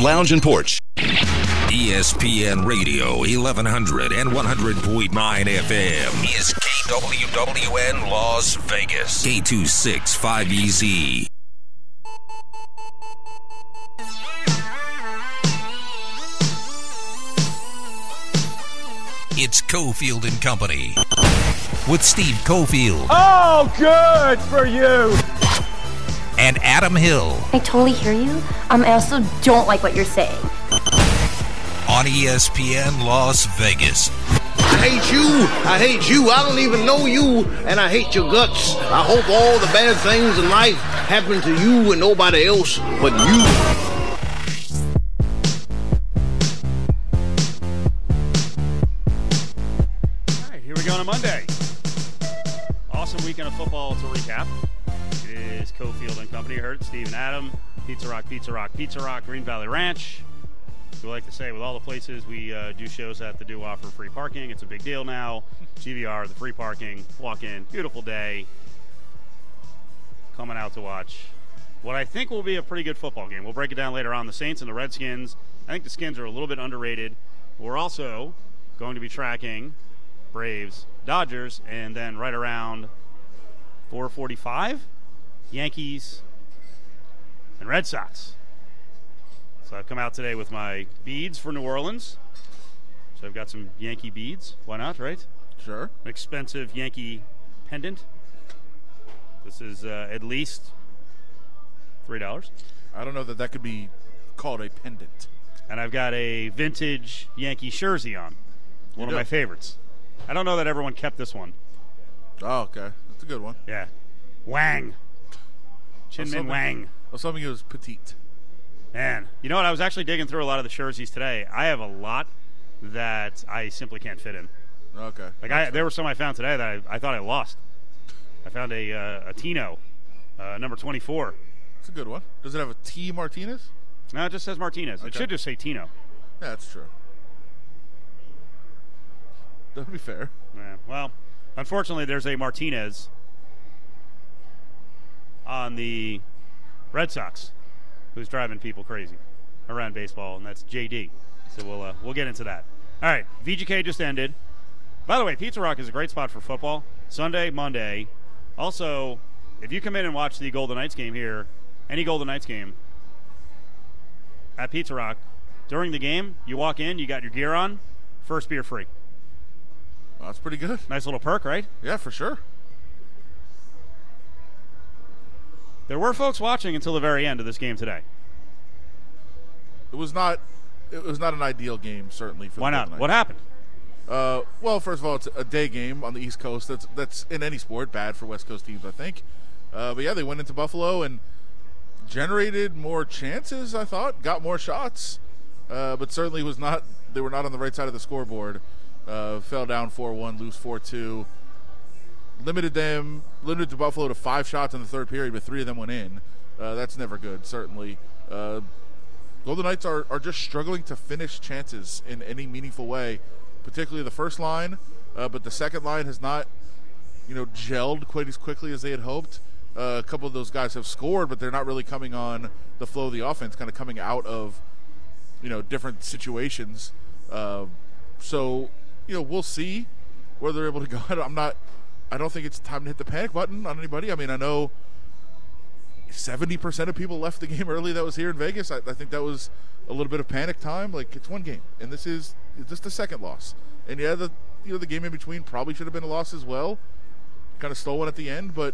Lounge and Porch. ESPN Radio, 1100 and 100.9 FM is KWWN Las Vegas. K265EZ. It's Cofield and Company with Steve Cofield. Oh, good for you. And Adam Hill. I totally hear you. I also don't like what you're saying. On ESPN Las Vegas. I hate you. I hate you. I don't even know you, and I hate your guts. I hope all the bad things in life happen to you and nobody else but you. On a Monday. Awesome weekend of football to recap. It is Cofield and Company. You heard Steve and Adam. Pizza Rock, Green Valley Ranch. We like to say with all the places we do shows at, they do offer free parking. It's a big deal now. GVR, the free parking. Walk in. Beautiful day. Coming out to watch what I think will be a pretty good football game. We'll break it down later on. The Saints and the Redskins. I think the Skins are a little bit underrated. We're also going to be tracking Braves, Dodgers, and then right around 4:45, Yankees and Red Sox. So I've come out today with my beads for New Orleans. So I've got some Yankee beads. Why not, right? Sure. An expensive Yankee pendant. This is at least $3. I don't know that could be called a pendant. And I've got a vintage Yankee jersey on. One of my favorites. I don't know that everyone kept this one. Oh, okay. That's a good one. Yeah. Wang. Chin-Min Wang. I was hoping it was petite. Man, you know what? I was actually digging through a lot of the jerseys today. I have a lot that I simply can't fit in. Okay. There were some I found today that I thought I lost. I found a Tino, number 24. That's a good one. Does it have a T Martinez? No, it just says Martinez. Okay. It should just say Tino. Yeah, that's true. That would be fair. Yeah, well, unfortunately, there's a Martinez on the Red Sox who's driving people crazy around baseball, and that's JD. So we'll get into that. All right, VGK just ended. By the way, Pizza Rock is a great spot for football. Sunday, Monday. Also, if you come in and watch the Golden Knights game here, any Golden Knights game at Pizza Rock, during the game, you walk in, you got your gear on, first beer free. Well, that's pretty good. Nice little perk, right? Yeah, for sure. There were folks watching until the very end of this game today. It was not an ideal game, certainly. For Why not? What happened? Well, first of all, it's a day game on the East Coast. That's in any sport bad for West Coast teams, I think. But yeah, they went into Buffalo and generated more chances. I thought got more shots, but certainly they were not on the right side of the scoreboard. Fell down 4-1, lose 4-2. Limited to Buffalo to 5 shots in the third period, but 3 of them went in. That's never good, certainly. Golden Knights are just struggling to finish chances in any meaningful way, particularly the first line, but the second line has not, gelled quite as quickly as they had hoped. A couple of those guys have scored, but they're not really coming on the flow of the offense, kind of coming out of, different situations. So, we'll see where they're able to go. I don't think it's time to hit the panic button on anybody. I mean, I know 70% of people left the game early that was here in Vegas. I think that was a little bit of panic time. Like, it's one game, and this is just the second loss. And yeah, the game in between probably should have been a loss as well. Kind of stole one at the end, but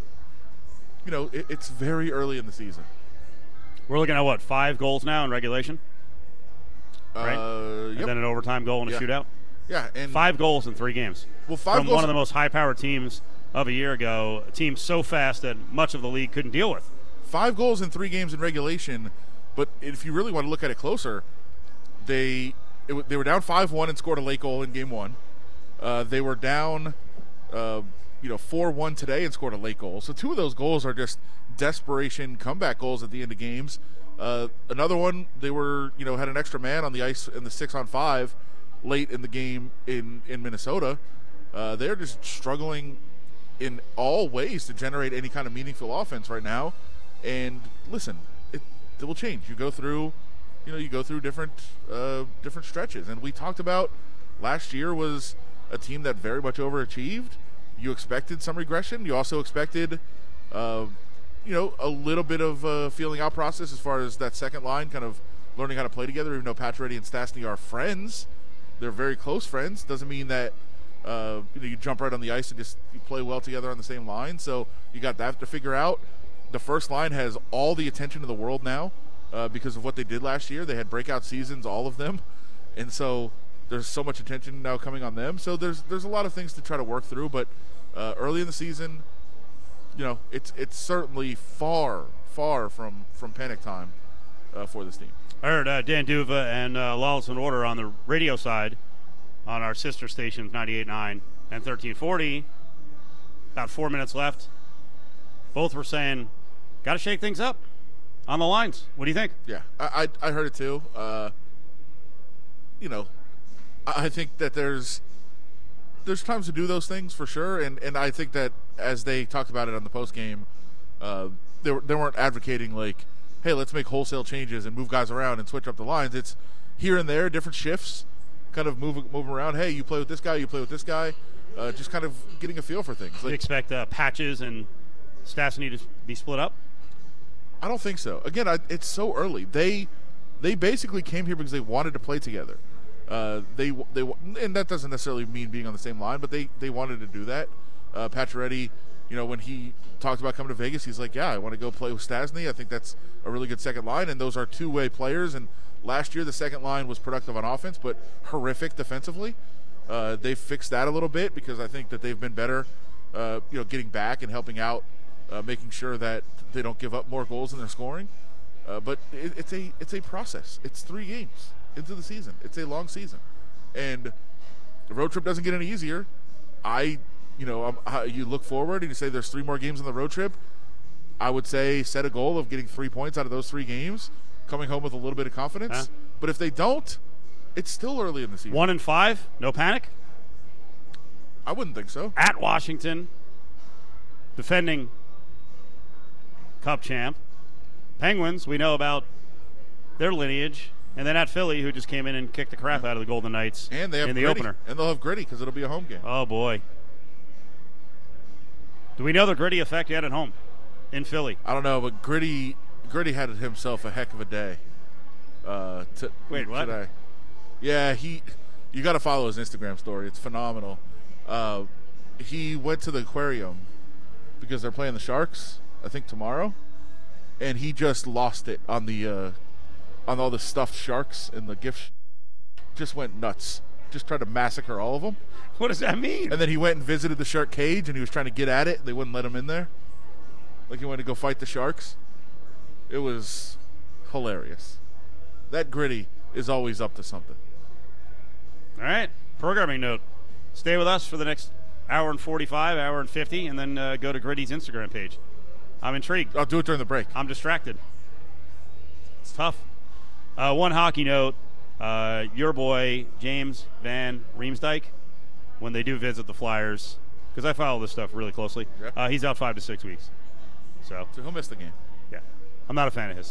it's very early in the season. We're looking at 5 goals now in regulation, right? Yep. And then an overtime goal and a shootout. Yeah, and 5 goals in 3 games. Well, 5 from goals one of the most high-powered teams of a year ago, a team so fast that much of the league couldn't deal with. 5 goals in 3 games in regulation, but if you really want to look at it closer, they were down 5-1 and scored a late goal in game 1. They were down 4-1 today and scored a late goal. So 2 of those goals are just desperation comeback goals at the end of games. Another one, they were had an extra man on the ice in the 6-on-5 late in the game in Minnesota. They're just struggling in all ways to generate any kind of meaningful offense right now. And listen, it will change. You go through you go through different stretches. And we talked about last year was a team that very much overachieved. You expected some regression. You also expected, a little bit of a feeling out process as far as that second line kind of learning how to play together. Even though Pacioretty and Stastny are friends, they're very close friends. Doesn't mean that you jump right on the ice and just you play well together on the same line. So you got that to figure out. The first line has all the attention in the world now because of what they did last year. They had breakout seasons, all of them, and so there's so much attention now coming on them. So there's a lot of things to try to work through. But early in the season, it's certainly far from panic time for this team. I heard Dan Duva and Lawless and Order on the radio side on our sister stations, 98.9 and 1340. About 4 minutes left. Both were saying, got to shake things up on the lines. What do you think? Yeah, I heard it too. I think that there's times to do those things for sure, and I think that as they talked about it on the post game, they weren't advocating like, hey, let's make wholesale changes and move guys around and switch up the lines. It's here and there, different shifts, kind of move around. Hey, you play with this guy, you play with this guy, just kind of getting a feel for things. You expect Patches and Stastny to be split up? I don't think so. Again, it's so early. They basically came here because they wanted to play together. They and that doesn't necessarily mean being on the same line, but they wanted to do that. Pacioretty, when he talked about coming to Vegas, he's like, yeah, I want to go play with Stastny. I think that's a really good second line, and those are two-way players. And last year the second line was productive on offense, but horrific defensively. They've fixed that a little bit because I think that they've been better, getting back and helping out, making sure that they don't give up more goals in their scoring. But it's a process. It's 3 games into the season. It's a long season, and the road trip doesn't get any easier. You look forward and you say there's 3 more games on the road trip. I would say set a goal of getting 3 points out of those 3 games, coming home with a little bit of confidence. But if they don't, it's still early in the season. 1-5, no panic? I wouldn't think so. At Washington, defending Cup champ. Penguins, we know about their lineage. And then at Philly, who just came in and kicked the crap out of the Golden Knights and they have in the Gritty. opener. And they'll have Gritty because it'll be a home game. Oh, boy. Do we know the Gritty effect yet at home in Philly? I don't know, but Gritty had himself a heck of a day. Wait, what? Today. Yeah, you got to follow his Instagram story. It's phenomenal. He went to the aquarium because they're playing the Sharks, I think, tomorrow. And he just lost it on the on all the stuffed sharks in the gift. Just went nuts. Just tried to massacre all of them. What does that mean? And then he went and visited the shark cage, and he was trying to get at it. They wouldn't let him in there. Like he wanted to go fight the sharks. It was hilarious. That Gritty is always up to something. All right. Programming note. Stay with us for the next hour and 45, hour and 50, and then go to Gritty's Instagram page. I'm intrigued. I'll do it during the break. I'm distracted. It's tough. One hockey note. Your boy, James Van Riemsdyk, when they do visit the Flyers, because I follow this stuff really closely, he's out 5 to 6 weeks. So he'll miss the game. Yeah. I'm not a fan of his.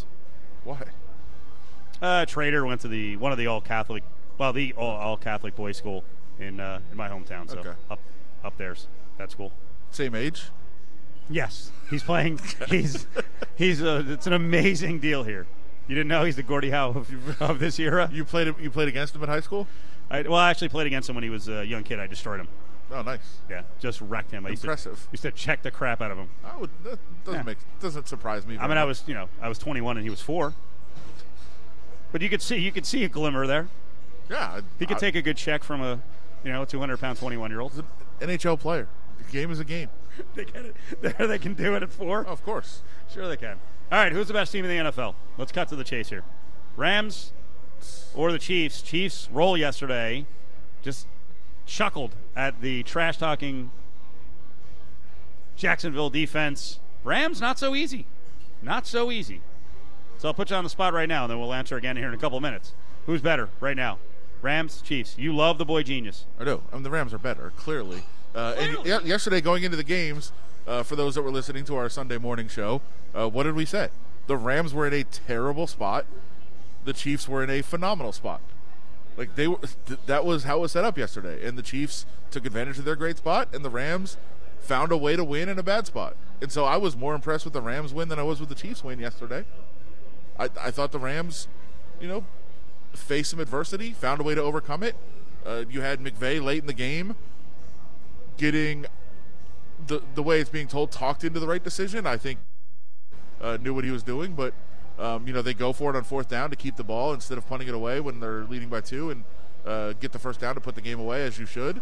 Why? Trader went to one of the all-Catholic boys' school in my hometown. So up there's that school. Same age? Yes. He's playing. It's an amazing deal here. You didn't know he's the Gordie Howe of this era? You played against him in high school? I actually played against him when he was a young kid. I destroyed him. Oh, nice. Yeah, just wrecked him. Impressive. Used to check the crap out of him. That doesn't surprise me. I mean, I was 21 and he was 4. But you could see a glimmer there. Yeah. He could take a good check from a 200-pound 21-year-old. He's an NHL player. The game is a game. They get it. They can do it at 4? Oh, of course. Sure they can. All right, who's the best team in the NFL? Let's cut to the chase here. Rams or the Chiefs? Chiefs roll yesterday. Just chuckled at the trash-talking Jacksonville defense. Rams, not so easy. Not so easy. So I'll put you on the spot right now, and then we'll answer again here in a couple of minutes. Who's better right now? Rams, Chiefs. You love the boy genius. I do. The Rams are better, clearly. And yesterday, going into the games, for those that were listening to our Sunday morning show, what did we say? The Rams were in a terrible spot. the Chiefs were in a phenomenal spot. Like that was how it was set up yesterday, and the Chiefs took advantage of their great spot, and the Rams found a way to win in a bad spot. And so I was more impressed with the Rams win than I was with the Chiefs win yesterday. I thought the Rams, faced some adversity, found a way to overcome it. You had McVay late in the game getting the way it's being told, talked into the right decision. I think knew what he was doing, but they go for it on fourth down to keep the ball instead of punting it away when they're leading by 2 and get the first down to put the game away, as you should.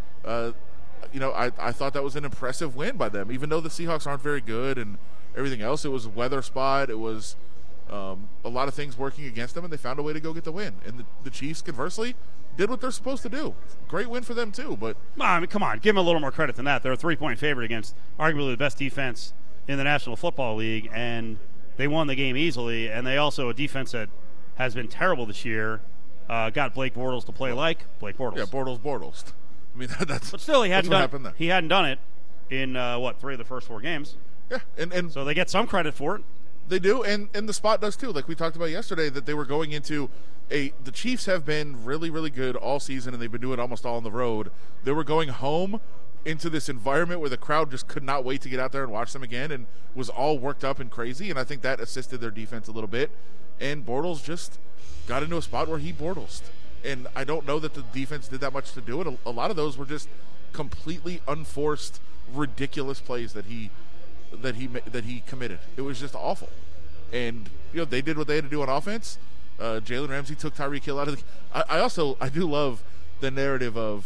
I thought that was an impressive win by them, even though the Seahawks aren't very good and everything else. It was a weather spot. It was a lot of things working against them, and they found a way to go get the win. And the Chiefs, conversely, did what they're supposed to do. Great win for them, too. But I mean, come on. Give them a little more credit than that. They're a 3-point favorite against arguably the best defense in the National Football League, and they won the game easily. And they also, a defense that has been terrible this year, got Blake Bortles to play like Blake Bortles. Yeah, Bortles. I mean, that's but still, he hadn't done it. He hadn't done it in 3 of the first 4 games. Yeah, and so they get some credit for it. They do, and the spot does too. Like we talked about yesterday, that they were going into the Chiefs have been really, really good all season, and they've been doing it almost all on the road. They were going home into this environment where the crowd just could not wait to get out there and watch them again, and was all worked up and crazy. And I think that assisted their defense a little bit. And Bortles just got into a spot where he Bortles'd. And I don't know that the defense did that much to do it. A lot of those were just completely unforced, ridiculous plays that he committed. It was just awful. And they did what they had to do on offense. Jalen Ramsey took Tyreek Hill out of the. I do love the narrative of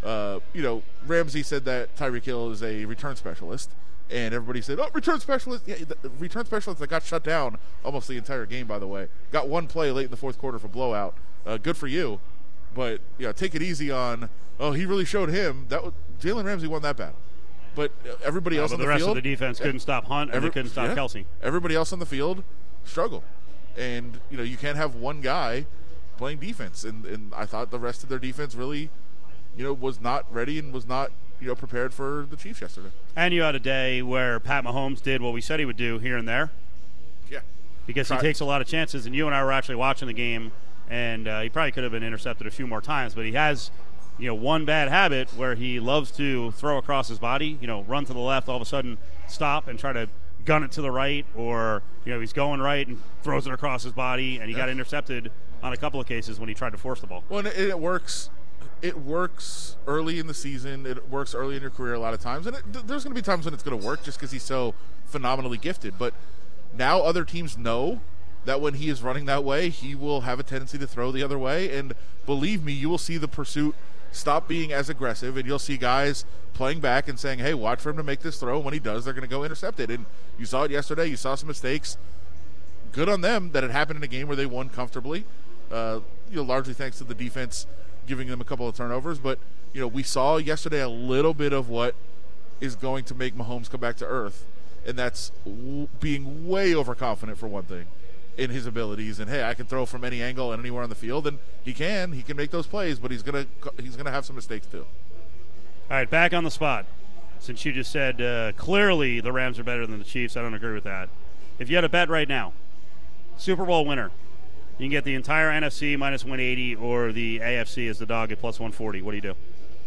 Ramsey said that Tyreek Hill is a return specialist, and everybody said, "Oh, return specialist." Yeah, the return specialist that got shut down almost the entire game. By the way, got one play late in the fourth quarter for blowout. Good for you, but take it easy on. Oh, he really showed him that. Jalen Ramsey won that battle, but everybody else on the field. The rest of the defense couldn't stop Hunt, and they couldn't stop Kelsey. Everybody else on the field struggled, and you can't have one guy playing defense. And I thought the rest of their defense really, was not ready and was not prepared for the Chiefs yesterday. And you had a day where Pat Mahomes did what we said he would do here and there. Yeah, because he takes a lot of chances. And you and I were actually watching the game. And he probably could have been intercepted a few more times, but he has, one bad habit where he loves to throw across his body, run to the left, all of a sudden stop and try to gun it to the right, or, he's going right and throws it across his body, and he got intercepted on a couple of cases when he tried to force the ball. Well, and it works. It works early in the season. It works early in your career a lot of times. And there's going to be times when it's going to work just because he's so phenomenally gifted. But now other teams know that when he is running that way, he will have a tendency to throw the other way. And believe me, you will see the pursuit stop being as aggressive, and you'll see guys playing back and saying, hey, watch for him to make this throw. And when he does, they're going to go intercept it. And you saw it yesterday. You saw some mistakes. Good on them that it happened in a game where they won comfortably, largely thanks to the defense giving them a couple of turnovers. But, we saw yesterday a little bit of what is going to make Mahomes come back to earth, and that's being way overconfident for one thing in his abilities, and hey, I can throw from any angle and anywhere on the field, and he can make those plays, but he's gonna have some mistakes too. All right, back on the spot. Since you just said clearly the Rams are better than the Chiefs, I don't agree with that. If you had a bet right now, Super Bowl winner, you can get the entire NFC minus 180 or the AFC as the dog at plus 140. What do you do?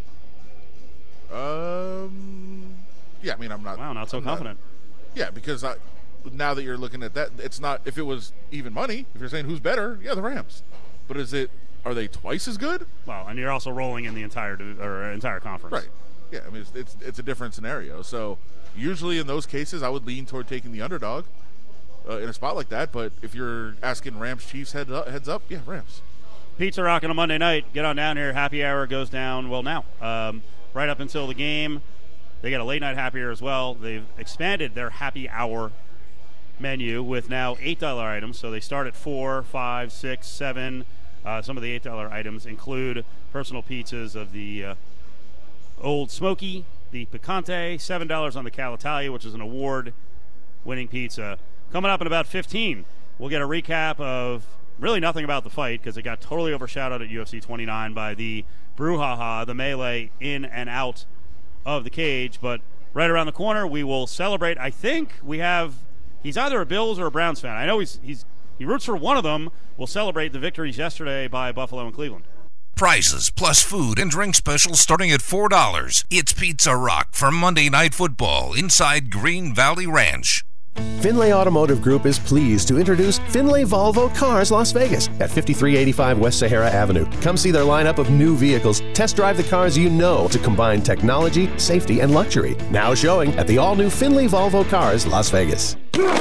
Yeah, I mean, I'm not. Wow, not so confident. Because now that you're looking at that, it's not, if it was even money, if you're saying who's better, the Rams. But are they twice as good? Well, and you're also rolling in the entire conference. Right. Yeah, I mean, it's a different scenario. So usually in those cases, I would lean toward taking the underdog in a spot like that. But if you're asking Rams, Chiefs heads up, yeah, Rams. Pizza Rock on a Monday night. Get on down here. Happy hour goes down, now. Right up until the game. They get a late night happy hour as well. They've expanded their happy hour menu with now $8 items. So they start at $4, $5, $6, $7. Some of the $8 items include personal pizzas of the Old Smoky, the Picante, $7 on the Cal Italia, which is an award-winning pizza. Coming up in about 15, we'll get a recap of really nothing about the fight because it got totally overshadowed at UFC 29 by the brouhaha, the melee in and out of the cage. But right around the corner, we will celebrate. I think we have... He's either a Bills or a Browns fan. I know he's he roots for one of them, will celebrate the victories yesterday by Buffalo and Cleveland. Prizes plus food and drink specials starting at $4. It's Pizza Rock for Monday Night Football inside Green Valley Ranch. Finlay Automotive Group is pleased to introduce Finlay Volvo Cars Las Vegas at 5385 West Sahara Avenue. Come see their lineup of new vehicles. Test drive the cars you know to combine technology, safety, and luxury. Now showing at the all-new Finlay Volvo Cars Las Vegas.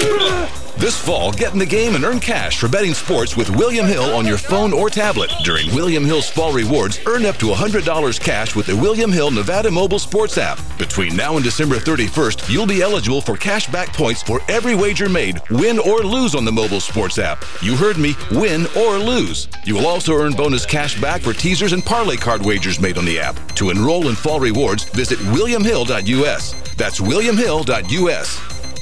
This fall, get in the game and earn cash for betting sports with William Hill on your phone or tablet. During William Hill's Fall Rewards, earn up to $100 cash with the William Hill Nevada Mobile Sports app. Between now and December 31st, you'll be eligible for cash back points for every wager made, win or lose on the mobile sports app. You heard me, win or lose. You will also earn bonus cash back for teasers and parlay card wagers made on the app. To enroll in Fall Rewards, visit williamhill.us. That's williamhill.us.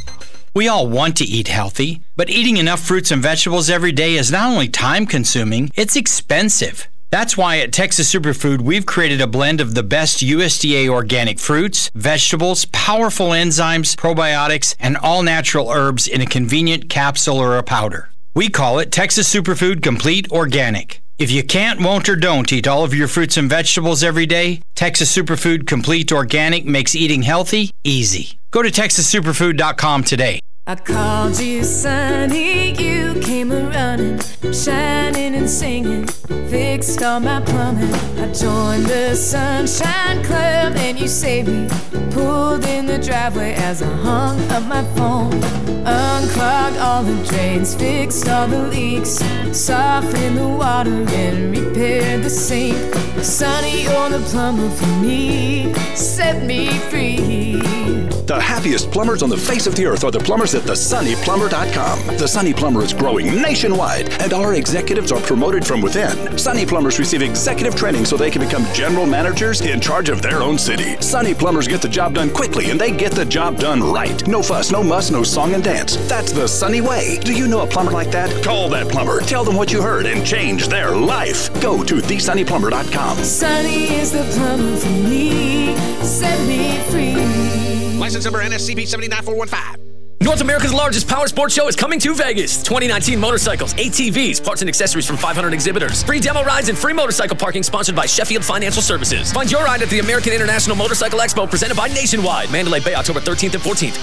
We all want to eat healthy, but eating enough fruits and vegetables every day is not only time-consuming, it's expensive. That's why at Texas Superfood, we've created a blend of the best USDA organic fruits, vegetables, powerful enzymes, probiotics, and all-natural herbs in a convenient capsule or a powder. We call it Texas Superfood Complete Organic. If you can't, won't, or don't eat all of your fruits and vegetables every day, Texas Superfood Complete Organic makes eating healthy easy. Go to TexasSuperfood.com today. I called you Sonny, you came a-running, shining and singing, fixed all my plumbing. I joined the Sunshine Club and you saved me, pulled in the driveway as I hung up my phone, unclogged all the drains, fixed all the leaks, softened the water and repaired the sink. Sonny, you're the plumber for me, set me free. The happiest plumbers on the face of the earth are the plumbers at thesunnyplumber.com. The Sunny Plumber is growing nationwide, and our executives are promoted from within. Sunny Plumbers receive executive training so they can become general managers in charge of their own city. Sunny Plumbers get the job done quickly, and they get the job done right. No fuss, no muss, no song and dance. That's the Sunny way. Do you know a plumber like that? Call that plumber. Tell them what you heard and change their life. Go to thesunnyplumber.com. Sunny is the plumber for me, set me free. License number NSCP 79415. North America's largest power sports show is coming to Vegas. 2019 motorcycles, ATVs, parts and accessories from 500 exhibitors, free demo rides, and free motorcycle parking sponsored by Sheffield Financial Services. Find your ride at the American International Motorcycle Expo presented by Nationwide. Mandalay Bay, October 13th and 14th.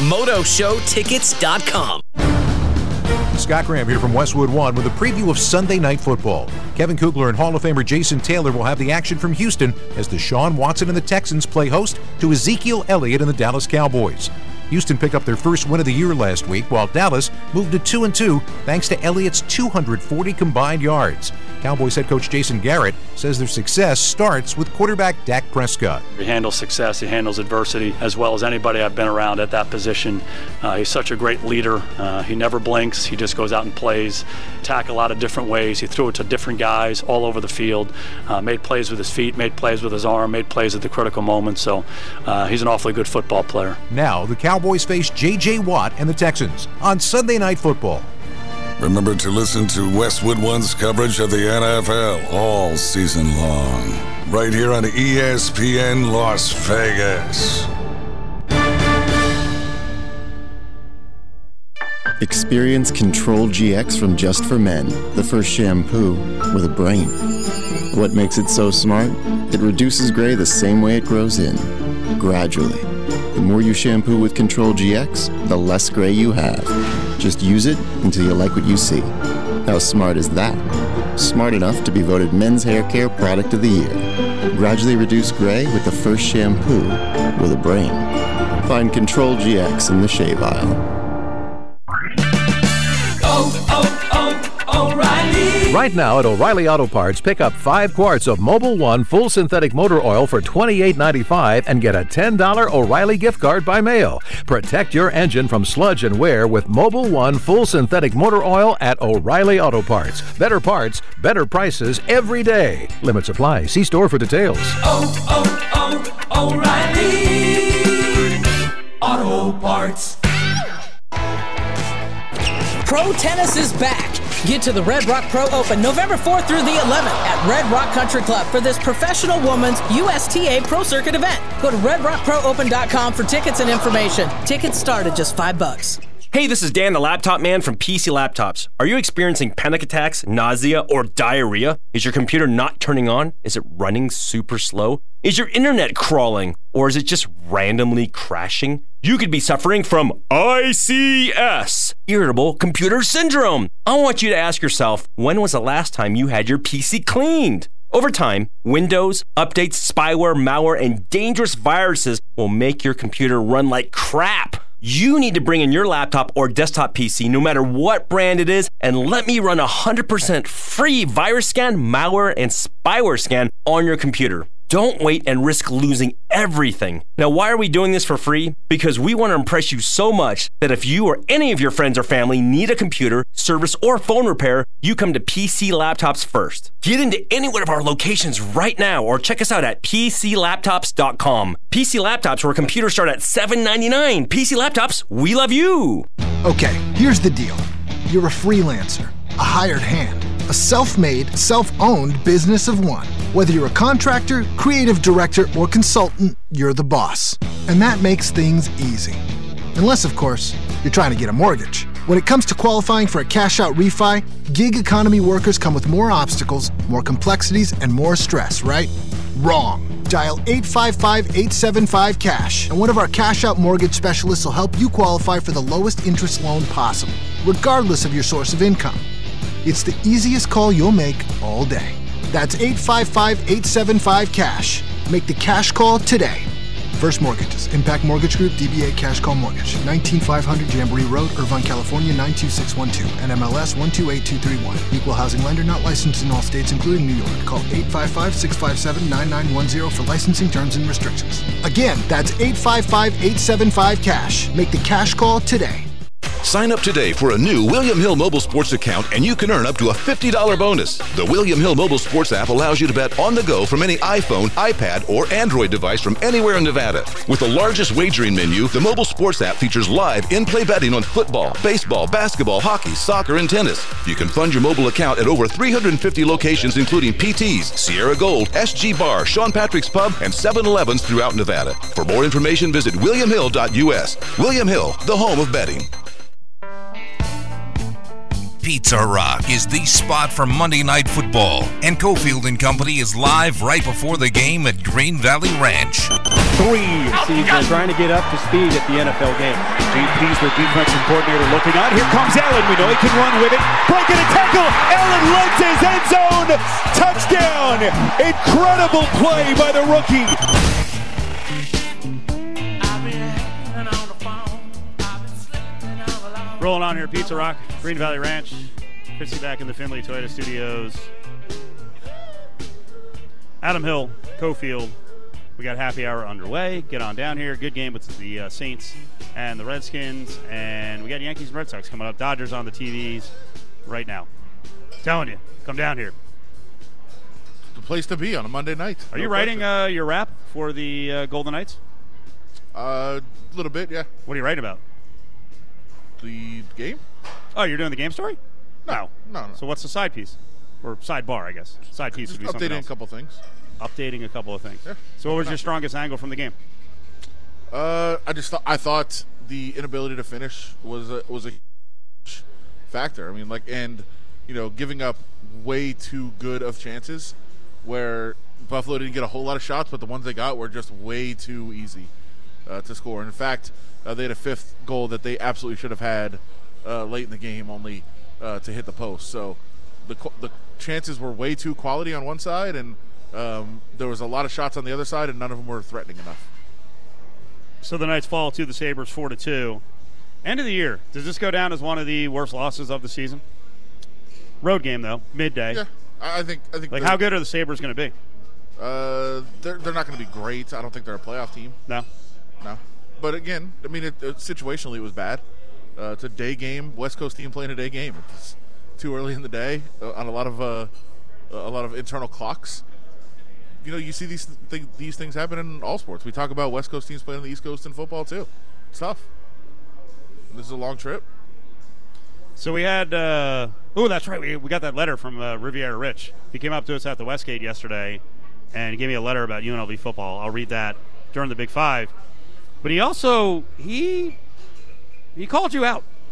MotoShowTickets.com. Scott Graham here from Westwood One with a preview of Sunday Night Football. Kevin Kugler and Hall of Famer Jason Taylor will have the action from Houston as Deshaun Watson and the Texans play host to Ezekiel Elliott and the Dallas Cowboys. Houston picked up their first win of the year last week, while Dallas moved to 2-2 thanks to Elliott's 240 combined yards. Cowboys head coach Jason Garrett says their success starts with quarterback Dak Prescott. He handles success, he handles adversity as well as anybody I've been around at that position. He's such a great leader. He never blinks. He just goes out and plays, attack a lot of different ways. He threw it to different guys all over the field, made plays with his feet, made plays with his arm, made plays at the critical moments. So he's an awfully good football player. Now the Cowboys face J.J. Watt and the Texans on Sunday Night Football. Remember to listen to Westwood One's coverage of the NFL all season long, right here on ESPN Las Vegas. Experience Control GX from Just for Men, the first shampoo with a brain. What makes it so smart? It reduces gray the same way it grows in, gradually. The more you shampoo with Control GX, the less gray you have. Just use it until you like what you see. How smart is that? Smart enough to be voted Men's Hair Care Product of the Year. Gradually reduce gray with the first shampoo with a brain. Find Control GX in the shave aisle. O'Reilly. Right now at O'Reilly Auto Parts, pick up 5 quarts of Mobil 1 full synthetic motor oil for $28.95 and get a $10 O'Reilly gift card by mail. Protect your engine from sludge and wear with Mobil 1 full synthetic motor oil at O'Reilly Auto Parts. Better parts, better prices every day. Limits apply. See store for details. O'Reilly Auto Parts. Pro tennis is back. Get to the Red Rock Pro Open November 4th through the 11th at Red Rock Country Club for this professional women's USTA Pro Circuit event. Go to redrockproopen.com for tickets and information. Tickets start at just $5. Hey, this is Dan, the laptop man from PC Laptops. Are you experiencing panic attacks, nausea, or diarrhea? Is your computer not turning on? Is it running super slow? Is your internet crawling? Or is it just randomly crashing? You could be suffering from ICS, Irritable Computer Syndrome. I want you to ask yourself, when was the last time you had your PC cleaned? Over time, Windows, updates, spyware, malware, and dangerous viruses will make your computer run like crap. You need to bring in your laptop or desktop PC, no matter what brand it is, and let me run a 100% free virus scan, malware, and spyware scan on your computer. Don't wait and risk losing everything. Now, why are we doing this for free? Because we want to impress you so much that if you or any of your friends or family need a computer, service, or phone repair, you come to PC Laptops first. Get into any one of our locations right now or check us out at PCLaptops.com. PC Laptops, where computers start at $7.99. PC Laptops, we love you. Okay, here's the deal. You're a freelancer, a hired hand, a self-made, self-owned business of one. Whether you're a contractor, creative director, or consultant, you're the boss. And that makes things easy. Unless, of course, you're trying to get a mortgage. When it comes to qualifying for a cash-out refi, gig economy workers come with more obstacles, more complexities, and more stress, right? Wrong. Dial 855-875-CASH, and one of our cash-out mortgage specialists will help you qualify for the lowest interest loan possible, regardless of your source of income. It's the easiest call you'll make all day. That's 855-875-CASH. Make the cash call today. First Mortgages, Impact Mortgage Group, DBA Cash Call Mortgage, 19500 Jamboree Road, Irvine, California, 92612, NMLS 128231. Equal housing lender, not licensed in all states, including New York. Call 855-657-9910 for licensing terms and restrictions. Again, that's 855-875-CASH. Make the cash call today. Sign up today for a new William Hill Mobile Sports account and you can earn up to a $50 bonus. The William Hill Mobile Sports app allows you to bet on the go from any iPhone, iPad, or Android device from anywhere in Nevada. With the largest wagering menu, the Mobile Sports app features live in-play betting on football, baseball, basketball, hockey, soccer, and tennis. You can fund your mobile account at over 350 locations including PT's, Sierra Gold, SG Bar, Sean Patrick's Pub, and 7-Elevens throughout Nevada. For more information, visit williamhill.us. William Hill, the home of betting. Pizza Rock is the spot for Monday Night Football, and Cofield & Company is live right before the game at Green Valley Ranch. 3 seasons trying to get up to speed at the NFL game. Gene Peasler, defensive coordinator, looking on. Here comes Allen. We know he can run with it. Breaking a tackle. Allen looks his end zone. Touchdown. Incredible play by the rookie. Rolling on here, Pizza Rock, Green Valley Ranch. Chrissy back in the Findlay Toyota Studios. Adam Hill, Cofield. We got happy hour underway. Get on down here. Good game with the Saints and the Redskins. And we got Yankees and Red Sox coming up. Dodgers on the TVs right now. Telling you, come down here. The place to be on a Monday night. Are you writing your rap for the Golden Knights? A little bit, yeah. What are you writing about? The game? Oh, you're doing the game story? No. So what's the side piece? Or sidebar, I guess. Side piece would be something else. Updating a couple things. Updating a couple of things. Yeah. So what was your strongest angle from the game? I thought the inability to finish was a huge factor. I mean, giving up way too good of chances where Buffalo didn't get a whole lot of shots, but the ones they got were just way too easy to score. And in fact, they had a fifth goal that they absolutely should have had late in the game, only to hit the post. So the chances were way too quality on one side, and there was a lot of shots on the other side, and none of them were threatening enough. So the Knights fall to the Sabres 4-2. End of the year. Does this go down as one of the worst losses of the season? Road game, though, midday. Yeah, I think. Like, how good are the Sabres going to be? They're not going to be great. I don't think they're a playoff team. No. But again, I mean, situationally it was bad. It's a day game. West Coast team playing a day game. It's too early in the day on a lot of internal clocks. You see these things happen in all sports. We talk about West Coast teams playing on the East Coast in football too. It's tough. This is a long trip. So we had that's right. We got that letter from Riviera Rich. He came up to us at the Westgate yesterday and he gave me a letter about UNLV football. I'll read that during the Big Five. But he also he called you out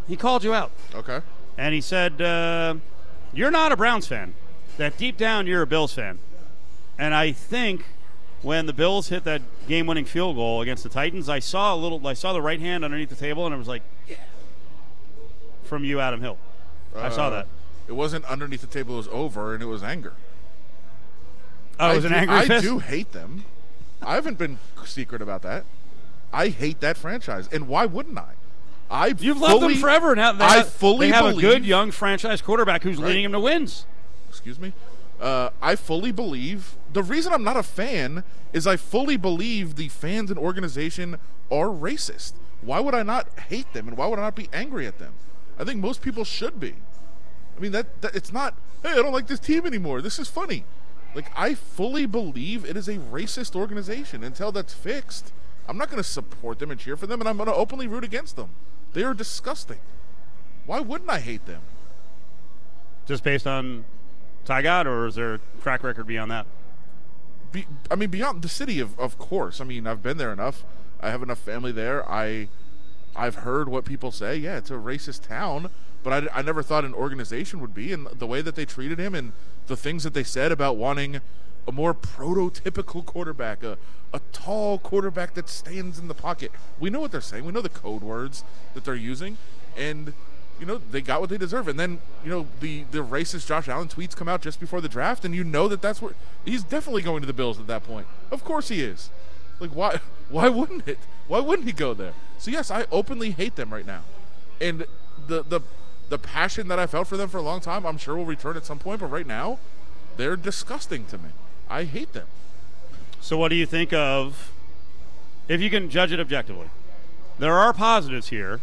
He called you out. Okay. And he said, you're not a Browns fan. That deep down, you're a Bills fan. And I think when the Bills hit that game-winning field goal against the Titans, I saw the right hand underneath the table, and it was like, yeah, from you, Adam Hill. I saw that. It wasn't underneath the table. It was over, and it was anger. Oh, it was an angry fist? I do hate them. I haven't been secret about that. I hate that franchise, and why wouldn't I? You've loved them forever now. They have a good young franchise quarterback who's leading them to wins. Excuse me? I fully believe. The reason I'm not a fan is I fully believe the fans and organization are racist. Why would I not hate them, and why would I not be angry at them? I think most people should be. I mean, that it's not, hey, I don't like this team anymore. This is funny. Like, I fully believe it is a racist organization. Until that's fixed, I'm not going to support them and cheer for them, and I'm going to openly root against them. They are disgusting. Why wouldn't I hate them? Just based on Ty God, or is there a track record beyond that? Beyond the city, of course. I mean, I've been there enough. I have enough family there. I've heard what people say. Yeah, it's a racist town, but I never thought an organization would be. And the way that they treated him and the things that they said about wanting a more prototypical quarterback, a tall quarterback that stands in the pocket. We know what they're saying. We know the code words that they're using. And, they got what they deserve. And then, the racist Josh Allen tweets come out just before the draft, and that's where he's definitely going to the Bills at that point. Of course he is. Like, why wouldn't it? Why wouldn't he go there? So, yes, I openly hate them right now. And the passion that I felt for them for a long time, I'm sure will return at some point. But right now, they're disgusting to me. I hate them. So what do you think of, if you can judge it objectively? There are positives here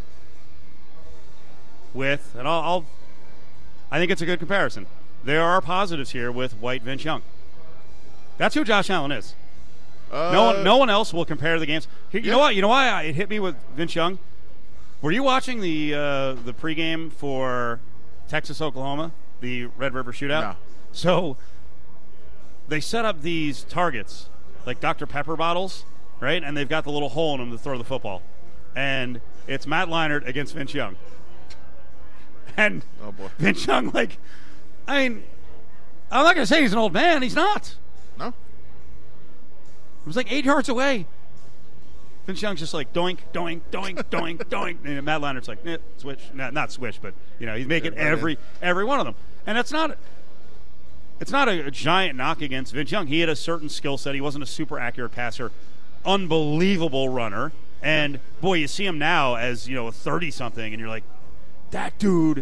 with, and I think it's a good comparison. There are positives here with white Vince Young. That's who Josh Allen is. No one else will compare the games. You know what? You know why it hit me with Vince Young? Were you watching the pregame for Texas-Oklahoma, the Red River Shootout? No. So they set up these targets, like Dr. Pepper bottles, right? And they've got the little hole in them to throw the football. And it's Matt Leinart against Vince Young. And Vince Young, I'm not going to say he's an old man. He's not. No. It was 8 yards away. Vince Young's just doink, doink, doink, doink, doink. And Matt Leinart's switch. Not switch, but, he's making every one of them. And it's not a giant knock against Vince Young. He had a certain skill set. He wasn't a super accurate passer. Unbelievable runner. And, boy, you see him now as, a 30-something, and you're like, that dude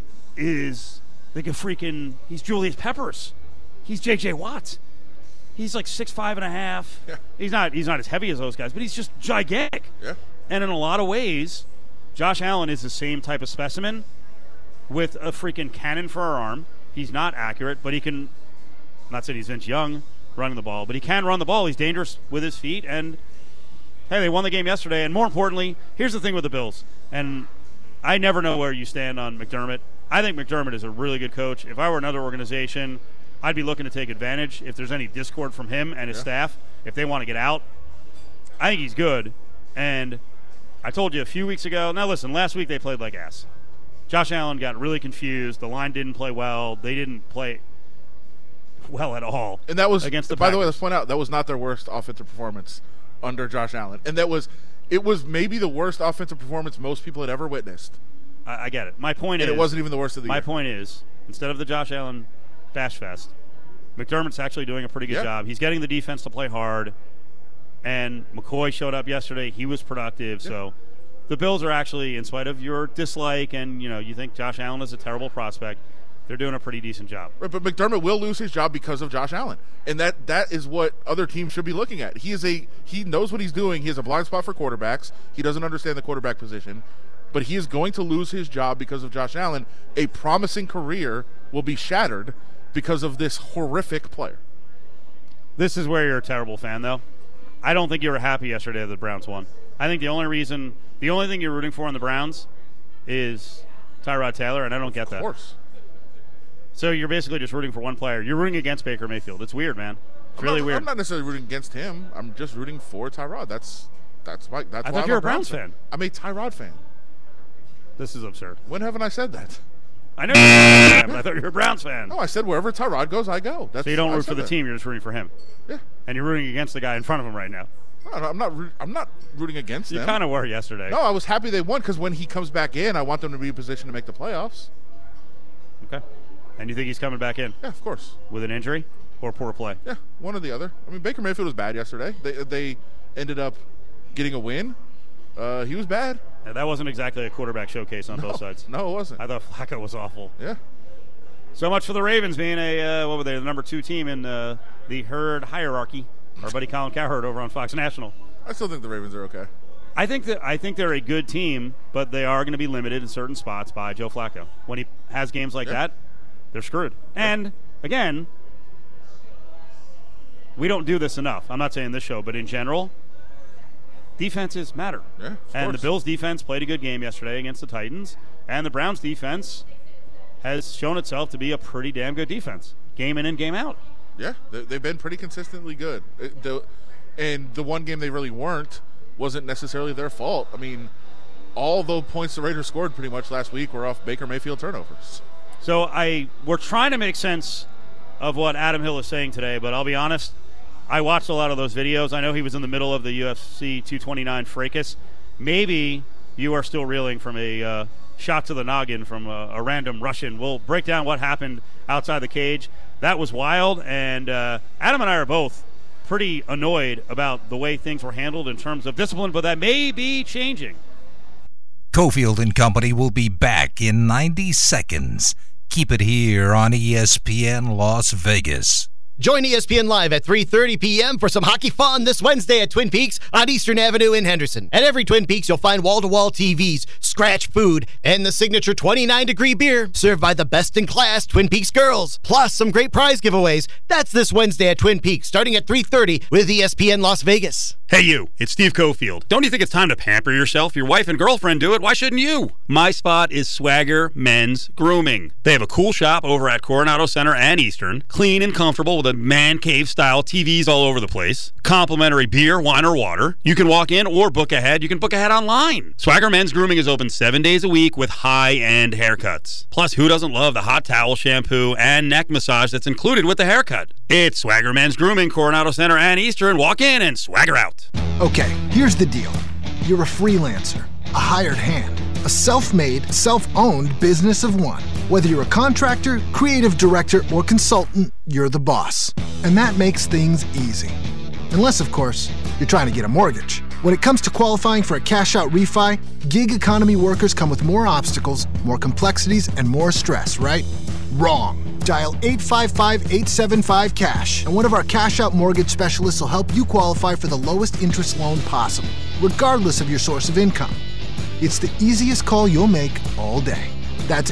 is like he's Julius Peppers. He's J.J. Watt. He's 6'5" and a half. Yeah. He's not as heavy as those guys, but he's just gigantic. Yeah. And in a lot of ways, Josh Allen is the same type of specimen with a freaking cannon for an arm. He's not accurate, but he can, I'm not saying he's Vince Young running the ball, but he can run the ball. He's dangerous with his feet. And, hey, they won the game yesterday. And more importantly, here's the thing with the Bills. And I never know where you stand on McDermott. I think McDermott is a really good coach. If I were another organization, I'd be looking to take advantage if there's any discord from him and his staff, if they want to get out. I think he's good. And I told you a few weeks ago. Now, listen, last week they played like ass. Josh Allen got really confused. The line didn't play well. They didn't play well at all. And that was, against the by Packers. the way, let's point out, that was not their worst offensive performance under Josh Allen. And it was maybe the worst offensive performance most people had ever witnessed. I get it. My point is, and it wasn't even the worst of the year. My point is, instead of the Josh Allen bash fest, McDermott's actually doing a pretty good job. He's getting the defense to play hard, and McCoy showed up yesterday. He was productive. So the Bills are actually, in spite of your dislike and you think Josh Allen is a terrible prospect, they're doing a pretty decent job. Right, but McDermott will lose his job because of Josh Allen, and that is what other teams should be looking at. He knows what he's doing. He has a blind spot for quarterbacks. He doesn't understand the quarterback position, but he is going to lose his job because of Josh Allen. A promising career will be shattered because of this horrific player. This is where you're a terrible fan, though. I don't think you were happy yesterday that the Browns won. I think the only thing you're rooting for in the Browns is Tyrod Taylor, and I don't get that. Of course. So you're basically just rooting for one player. You're rooting against Baker Mayfield. It's weird, man. It's really weird. I'm not necessarily rooting against him. I'm just rooting for Tyrod. That's why I thought you were a Browns fan. I'm a Tyrod fan. This is absurd. When haven't I said that? I know you're a Browns fan, but I thought you were a Browns fan. No, I said wherever Tyrod goes, I go. So you don't root for the team, you're just rooting for him. Yeah. And you're rooting against the guy in front of him right now. No, I'm not rooting against them. You kind of were yesterday. No, I was happy they won because when he comes back in, I want them to be in position to make the playoffs. Okay. And you think he's coming back in? Yeah, of course. With an injury or poor play? Yeah, one or the other. I mean, Baker Mayfield was bad yesterday. They ended up getting a win. He was bad. Yeah, that wasn't exactly a quarterback showcase on both sides. No, it wasn't. I thought Flacco was awful. Yeah. So much for the Ravens being the number 2 team in the herd hierarchy. Our buddy Colin Cowherd over on Fox National. I still think the Ravens are okay. I think they're a good team, but they are going to be limited in certain spots by Joe Flacco. When he has games like that, they're screwed. And again, we don't do this enough. I'm not saying this show, but in general, defenses matter. Yeah, and the Bills' defense played a good game yesterday against the Titans, and the Browns' defense has shown itself to be a pretty damn good defense, game in and game out. Yeah, they've been pretty consistently good. And the one game they really wasn't necessarily their fault. I mean, all the points the Raiders scored pretty much last week were off Baker Mayfield turnovers. So we're trying to make sense of what Adam Hill is saying today, but I'll be honest, I watched a lot of those videos. I know he was in the middle of the UFC 229 fracas. Maybe you are still reeling from a shot to the noggin from a random Russian. We'll break down what happened outside the cage. That was wild, and Adam and I are both pretty annoyed about the way things were handled in terms of discipline, but that may be changing. Cofield and Company will be back in 90 seconds. Keep it here on ESPN Las Vegas. Join ESPN Live at 3:30 p.m. for some hockey fun this Wednesday at Twin Peaks on Eastern Avenue in Henderson. At every Twin Peaks, you'll find wall-to-wall TVs, scratch food, and the signature 29-degree beer served by the best-in-class Twin Peaks girls. Plus, some great prize giveaways. That's this Wednesday at Twin Peaks, starting at 3:30 with ESPN Las Vegas. Hey you, it's Steve Cofield. Don't you think it's time to pamper yourself? Your wife and girlfriend do it, why shouldn't you? My spot is Swagger Men's Grooming. They have a cool shop over at Coronado Center and Eastern, clean and comfortable with a man cave style TVs all over the place, complimentary beer, wine, or water. You can walk in or book ahead. You can book ahead online. Swagger Men's Grooming is open 7 days a week with high-end haircuts. Plus, who doesn't love the hot towel, shampoo, and neck massage that's included with the haircut? It's Swagger Men's Grooming, Coronado Center and Eastern. Walk in and swagger out. Okay, here's the deal. You're a freelancer, a hired hand, a self-made, self-owned business of one. Whether you're a contractor, creative director, or consultant, you're the boss. And that makes things easy. Unless, of course, you're trying to get a mortgage. When it comes to qualifying for a cash-out refi, gig economy workers come with more obstacles, more complexities, and more stress, right? Wrong. Dial 855-875-CASH, and one of our cash-out mortgage specialists will help you qualify for the lowest interest loan possible, regardless of your source of income. It's the easiest call you'll make all day. That's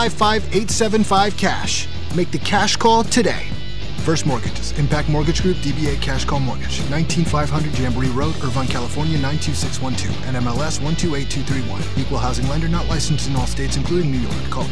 855-875-CASH. Make the cash call today. First Mortgages, Impact Mortgage Group, DBA Cash Call Mortgage, 19500 Jamboree Road, Irvine, California, 92612, NMLS 128231. Equal housing lender not licensed in all states, including New York. Call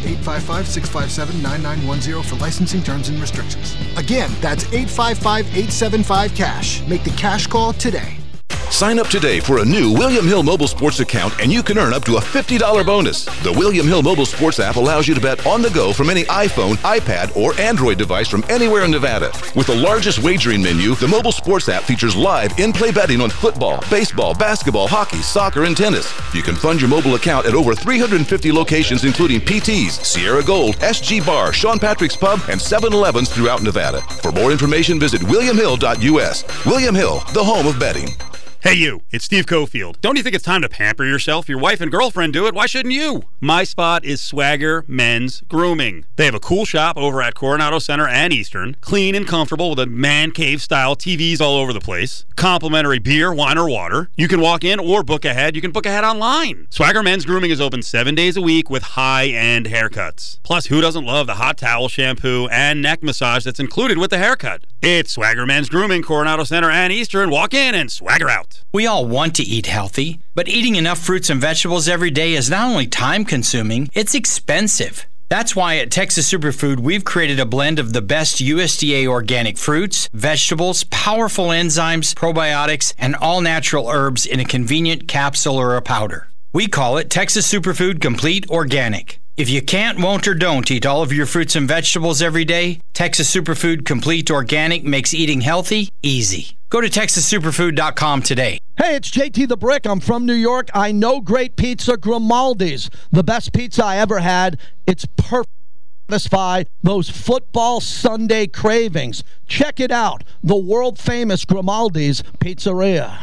855-657-9910 for licensing terms and restrictions. Again, that's 855-875-CASH. Make the cash call today. Sign up today for a new William Hill Mobile Sports account and you can earn up to a $50 bonus. The William Hill Mobile Sports app allows you to bet on the go from any iPhone, iPad, or Android device from anywhere in Nevada. With the largest wagering menu, the mobile sports app features live in-play betting on football, baseball, basketball, hockey, soccer, and tennis. You can fund your mobile account at over 350 locations including PT's, Sierra Gold, SG Bar, Sean Patrick's Pub, and 7-Elevens throughout Nevada. For more information, visit williamhill.us. William Hill, the home of betting. Hey you, it's Steve Cofield. Don't you think it's time to pamper yourself? Your wife and girlfriend do it, why shouldn't you? My spot is Swagger Men's Grooming. They have a cool shop over at Coronado Center and Eastern, clean and comfortable with a man cave style TVs all over the place, complimentary beer, wine, or water. You can walk in or book ahead. You can book ahead online. Swagger Men's Grooming is open 7 days a week with high-end haircuts. Plus, who doesn't love the hot towel, shampoo, and neck massage that's included with the haircut? It's Swagger Men's Grooming, Coronado Center and Eastern. Walk in and swagger out. We all want to eat healthy, but eating enough fruits and vegetables every day is not only time-consuming, it's expensive. That's why at Texas Superfood, we've created a blend of the best USDA organic fruits, vegetables, powerful enzymes, probiotics, and all-natural herbs in a convenient capsule or a powder. We call it Texas Superfood Complete Organic. If you can't, won't, or don't eat all of your fruits and vegetables every day, Texas Superfood Complete Organic makes eating healthy easy. Go to TexasSuperfood.com today. Hey, it's JT the Brick. I'm from New York. I know great pizza, Grimaldi's. The best pizza I ever had. It's perfect to satisfy those football Sunday cravings. Check it out. The world-famous Grimaldi's Pizzeria.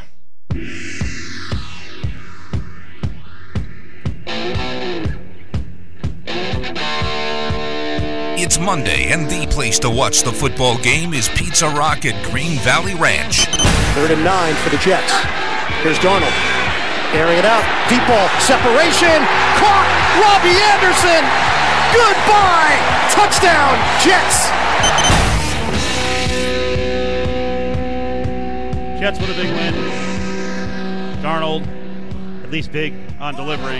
It's Monday, and the place to watch the football game is Pizza Rock at Green Valley Ranch. 3rd and 9 for the Jets. Here's Darnold. Airing it out. Deep ball. Separation. Caught. Robbie Anderson. Goodbye. Touchdown, Jets. Jets with a big win. Darnold, at least big on delivering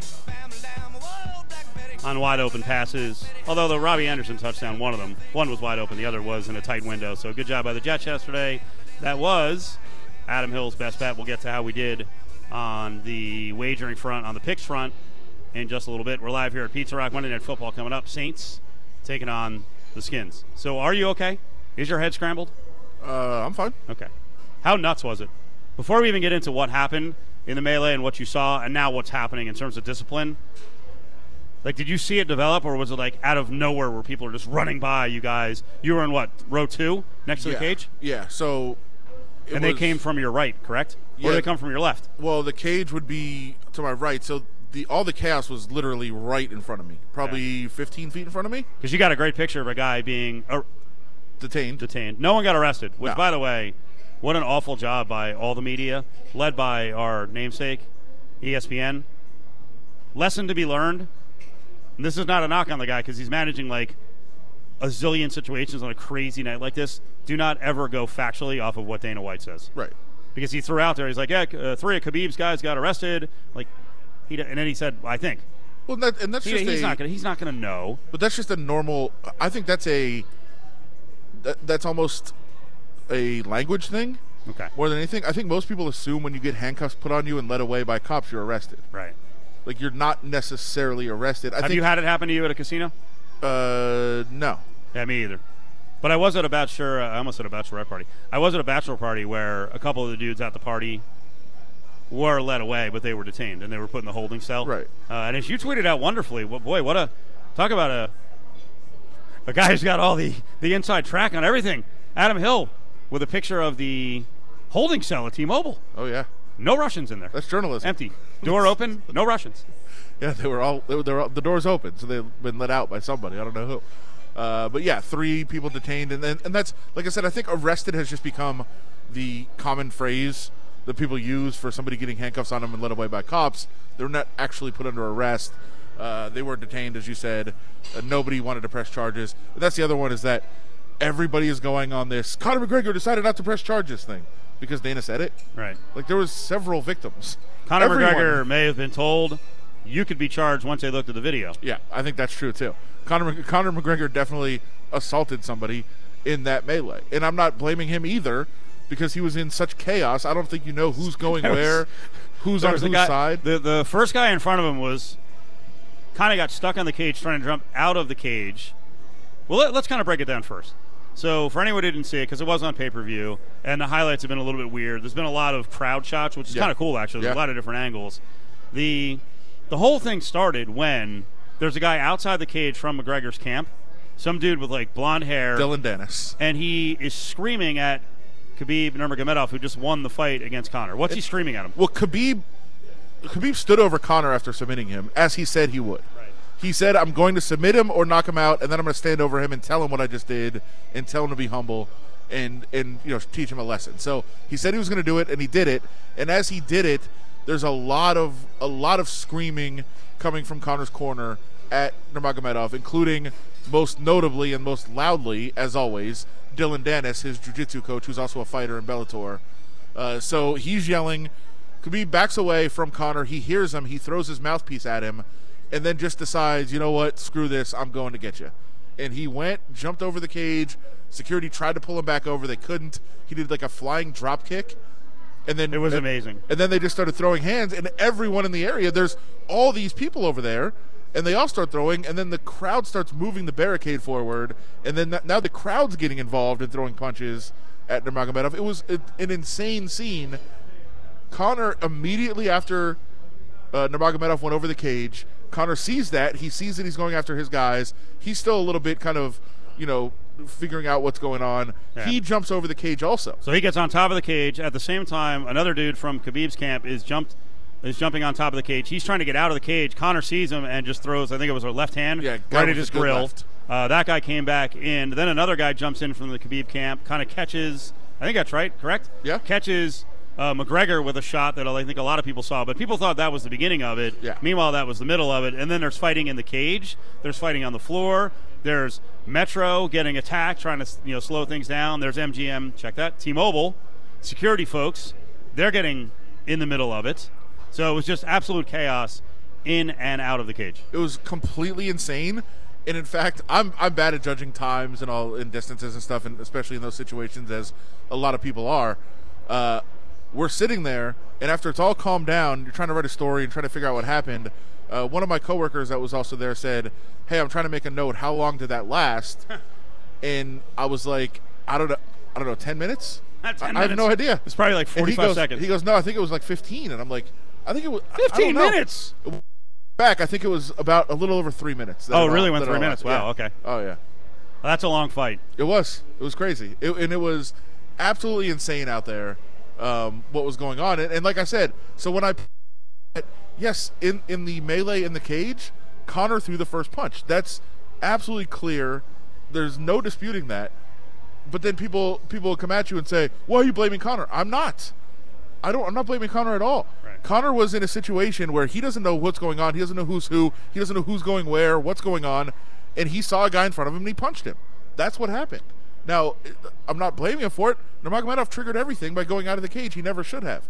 on wide open passes. Although the Robbie Anderson touchdown, one was wide open, the other was in a tight window. So good job by the Jets yesterday. That was Adam Hill's best bet. We'll get to how we did on the wagering front, on the picks front in just a little bit. We're live here at Pizza Rock. Monday Night Football coming up. Saints taking on the Skins. So are you okay? Is your head scrambled? I'm fine. Okay. How nuts was it? Before we even get into what happened in the melee and what you saw and now what's happening in terms of discipline, like, did you see it develop, or was it like out of nowhere where people are just running by you guys? You were in what, row 2 next to the cage? Yeah, so... And they came from your right, correct? Yeah. Or did they come from your left? Well, the cage would be to my right, so all the chaos was literally right in front of me, probably 15 feet in front of me. Because you got a great picture of a guy being detained. No one got arrested, which, No. by the way, what an awful job by all the media, led by our namesake, ESPN. Lesson to be learned. And this is not a knock on the guy because he's managing like a zillion situations on a crazy night like this. Do not ever go factually off of what Dana White says. Right. Because he threw out there, he's like, 3 of Khabib's guys got arrested. Like, and then he said, I think. Well, he's not gonna know. But that's just a normal. I think that's that's almost a language thing. Okay. More than anything, I think most people assume when you get handcuffs put on you and led away by cops, you're arrested. Right. Like, you're not necessarily arrested. Have you had it happen to you at a casino? No. Yeah, me either. But I was at a I almost said a bachelorette party. I was at a bachelor party where a couple of the dudes at the party were led away, but they were detained and they were put in the holding cell. Right. And as you tweeted out wonderfully, talk about a guy who's got all the inside track on everything. Adam Hill with a picture of the holding cell at T-Mobile. Oh yeah. No Russians in there. That's journalism. Empty. Door open. No Russians. Yeah, the door's open, so they've been let out by somebody. I don't know who. But yeah, 3 people detained, and that's, like I said, I think arrested has just become the common phrase that people use for somebody getting handcuffs on them and led away by cops. They're not actually put under arrest. They were detained, as you said. Nobody wanted to press charges. And that's the other one, is that everybody is going on this Conor McGregor decided not to press charges thing because Dana said it. Right. Like, there was several victims. Conor McGregor may have been told you could be charged once they looked at the video. Yeah, I think that's true too. Conor McGregor definitely assaulted somebody in that melee, and I'm not blaming him either because he was in such chaos. I don't think you know who's going where, who's on whose side. The first guy in front of him was kind of got stuck on the cage trying to jump out of the cage. Well, let's kind of break it down first. So for anyone who didn't see it, because it was on pay-per-view, and the highlights have been a little bit weird, there's been a lot of crowd shots, which is kind of cool, actually. There's a lot of different angles. The whole thing started when there's a guy outside the cage from McGregor's camp, some dude with, like, blonde hair. Dylan Dennis. And he is screaming at Khabib Nurmagomedov, who just won the fight against Conor. What's he screaming at him? Well, Khabib stood over Conor after submitting him, as he said he would. Right. He said, I'm going to submit him or knock him out, and then I'm going to stand over him and tell him what I just did and tell him to be humble and teach him a lesson. So he said he was going to do it, and he did it. And as he did it, there's a lot of screaming coming from Conor's corner at Nurmagomedov, including most notably and most loudly, as always, Dylan Dennis, his jiu-jitsu coach, who's also a fighter in Bellator. So he's yelling. Khabib backs away from Conor. He hears him. He throws his mouthpiece at him and then just decides, you know what, screw this, I'm going to get you. And he jumped over the cage. Security tried to pull him back over. They couldn't. He did like a flying drop kick And then it was amazing. And then they just started throwing hands, and everyone in the area, there's all these people over there, and they all start throwing, and then the crowd starts moving the barricade forward, and then now the crowd's getting involved in throwing punches at Nurmagomedov. It was an insane scene. Conor, immediately after Nurmagomedov went over the cage, Conor sees that. He sees that he's going after his guys. He's still a little bit kind of, figuring out what's going on. Yeah. He jumps over the cage also. So he gets on top of the cage. At the same time, another dude from Khabib's camp is jumping on top of the cage. He's trying to get out of the cage. Conor sees him and just throws, I think it was a left hand, right at his grill. That guy came back in. Then another guy jumps in from the Khabib camp, kind of catches, I think that's right, correct? Yeah. Catches McGregor with a shot that I think a lot of people saw, but people thought that was the beginning of it. Yeah. Meanwhile, that was the middle of it. And then there's fighting in the cage. There's fighting on the floor. There's Metro getting attacked, trying to slow things down. There's MGM, check that, T-Mobile, security folks. They're getting in the middle of it. So it was just absolute chaos in and out of the cage. It was completely insane. And in fact, I'm bad at judging times and all in distances and stuff, and especially in those situations, as a lot of people are. We're sitting there, and after it's all calmed down, you're trying to write a story and trying to figure out what happened. One of my coworkers that was also there said, "Hey, I'm trying to make a note. How long did that last?" And I was like, I don't know, 10 minutes? I have no idea. It's probably like 45 seconds. He goes, "No, I think it was like 15." And I'm like, I think it was 15 minutes. Back, I think it was about a little over 3 minutes. Oh, really went 3 minutes? Wow, yeah. Okay. Oh, yeah. Well, that's a long fight. It was crazy. And it was absolutely insane out there, what was going on. And like I said, so when yes, in the melee in the cage, Conor threw the first punch. That's absolutely clear. There's no disputing that. But then people will come at you and say, "Why are you blaming Conor?" I'm not. I'm not blaming Conor at all. Right. Conor was in a situation where he doesn't know what's going on. He doesn't know who's who. He doesn't know who's going where, what's going on. And he saw a guy in front of him and he punched him. That's what happened. Now, I'm not blaming him for it. Nurmagomedov triggered everything by going out of the cage. He never should have.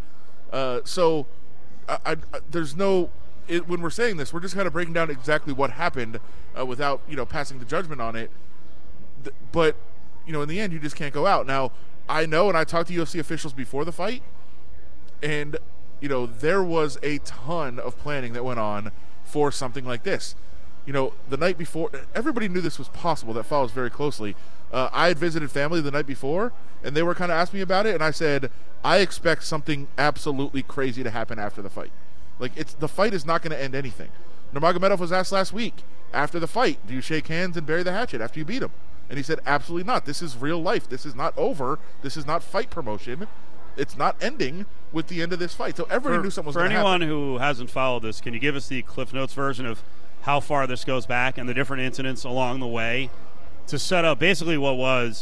There's no... when we're saying this, we're just kind of breaking down exactly what happened without, passing the judgment on it. But, in the end, you just can't go out. Now, I know, and I talked to UFC officials before the fight, and, there was a ton of planning that went on for something like this. The night before, everybody knew this was possible that follows very closely. I had visited family the night before, and they were kind of asking me about it, and I said, I expect something absolutely crazy to happen after the fight. The fight is not going to end anything. Nurmagomedov was asked last week, after the fight, do you shake hands and bury the hatchet after you beat him? And he said, absolutely not. This is real life. This is not over. This is not fight promotion. It's not ending with the end of this fight. So everybody knew something was going to happen. For anyone who hasn't followed this, can you give us the Cliff Notes version of how far this goes back and the different incidents along the way to set up basically what was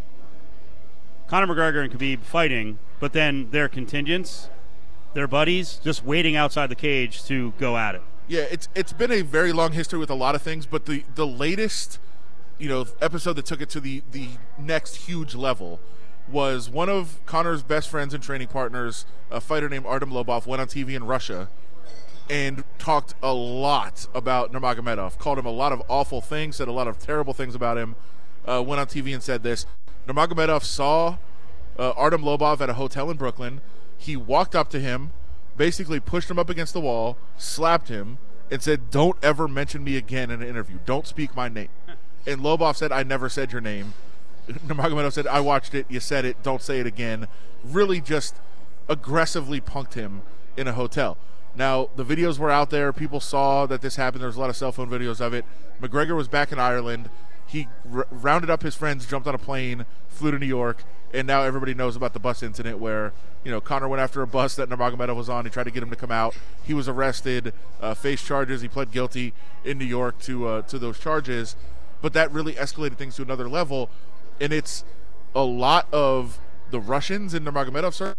Conor McGregor and Khabib fighting, but then their contingents, their buddies, just waiting outside the cage to go at it? Yeah, it's been a very long history with a lot of things, but the latest episode that took it to the next huge level was one of Conor's best friends and training partners, a fighter named Artem Lobov, went on TV in Russia and talked a lot about Nurmagomedov, called him a lot of awful things, said a lot of terrible things about him, went on TV and said this. Nurmagomedov saw Artem Lobov at a hotel in Brooklyn. He walked up to him, basically pushed him up against the wall, slapped him, and said, "Don't ever mention me again in an interview. Don't speak my name." And Lobov said, "I never said your name." Nurmagomedov said, "I watched it. You said it. Don't say it again." Really just aggressively punked him in a hotel. Now, the videos were out there. People saw that this happened. There was a lot of cell phone videos of it. McGregor was back in Ireland. He rounded up his friends, jumped on a plane, flew to New York, and now everybody knows about the bus incident where, Conor went after a bus that Nurmagomedov was on. He tried to get him to come out. He was arrested, faced charges. He pled guilty in New York to those charges. But that really escalated things to another level. And it's a lot of the Russians in Nurmagomedov's,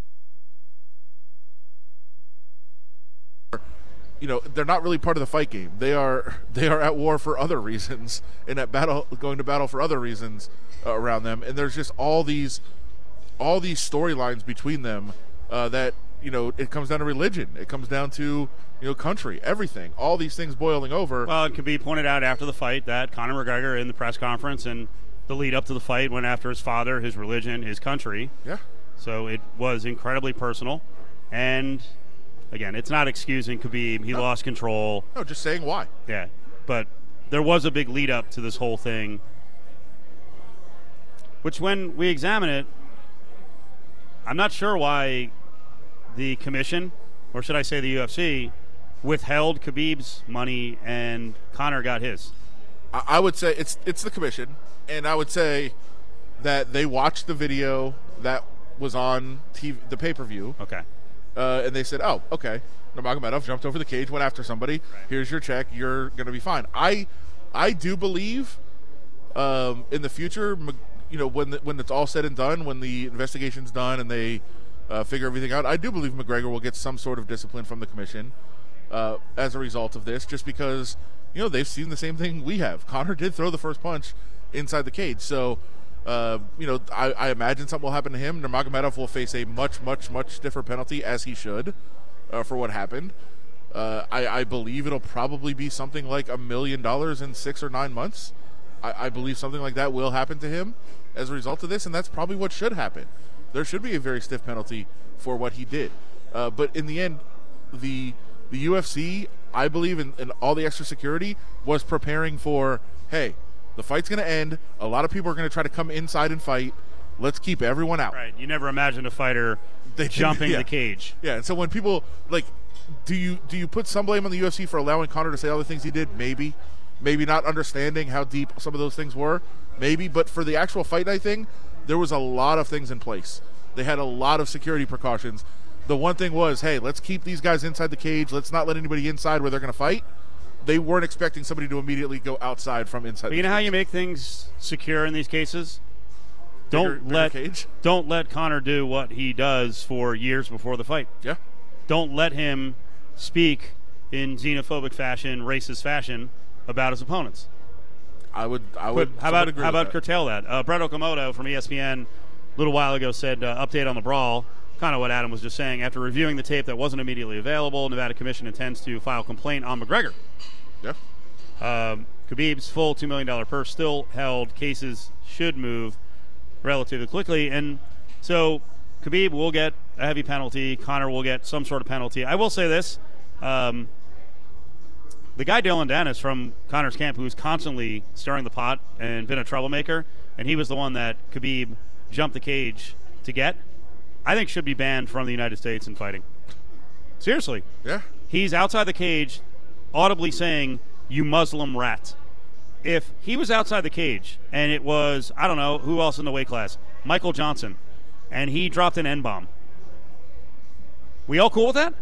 they're not really part of the fight game. They are at war for other reasons, and going to battle for other reasons around them. And there's just all these storylines between them that it comes down to religion. It comes down to country, everything. All these things boiling over. Well, it could be pointed out after the fight that Conor McGregor in the press conference and the lead up to the fight went after his father, his religion, his country. Yeah. So it was incredibly personal. And, again, it's not excusing Khabib. He lost control. No, just saying why. Yeah. But there was a big lead-up to this whole thing, which when we examine it, I'm not sure why the commission, or should I say the UFC, withheld Khabib's money and Conor got his. I would say it's the commission, and I would say that they watched the video that was on TV, the pay-per-view. Okay. And they said, oh, okay, Nurmagomedov jumped over the cage, went after somebody. Right. Here's your check. You're going to be fine. I do believe in the future, when it's all said and done, when the investigation's done and they figure everything out, I do believe McGregor will get some sort of discipline from the commission as a result of this, just because, they've seen the same thing we have. Conor did throw the first punch inside the cage. So, I imagine something will happen to him. Nurmagomedov will face a much, much, much stiffer penalty, as he should, for what happened. I believe it'll probably be something like $1 million in 6 or 9 months. I believe something like that will happen to him as a result of this, and that's probably what should happen. There should be a very stiff penalty for what he did. But in the end, the UFC, I believe, in all the extra security, was preparing for, hey, the fight's going to end. A lot of people are going to try to come inside and fight. Let's keep everyone out. Right. You never imagined a fighter jumping the cage. Yeah, and so when people, do you put some blame on the UFC for allowing Conor to say all the things he did? Maybe. Maybe not understanding how deep some of those things were. Maybe. But for the actual fight night thing, there was a lot of things in place. They had a lot of security precautions. The one thing was, hey, let's keep these guys inside the cage. Let's not let anybody inside where they're going to fight. They weren't expecting somebody to immediately go outside from inside. But you know how you make things secure in these cases? Don't let Conor do what he does for years before the fight. Yeah. Don't let him speak in xenophobic fashion, racist fashion about his opponents. I would. How about curtail that? Brett Okamoto from ESPN a little while ago said, update on the brawl, kind of what Adam was just saying. After reviewing the tape that wasn't immediately available, Nevada Commission intends to file complaint on McGregor. Yeah. Khabib's full $2 million purse still held. Cases should move relatively quickly. And so Khabib will get a heavy penalty. Conor will get some sort of penalty. I will say this. The guy Dylan Dennis from Conor's camp, who's constantly stirring the pot and been a troublemaker, and he was the one that Khabib jumped the cage to get, I think should be banned from the United States in fighting. Seriously. Yeah. He's outside the cage audibly saying, "You Muslim rat." If he was outside the cage and it was, I don't know, who else in the weight class? Michael Johnson, and he dropped an N-bomb. We all cool with that?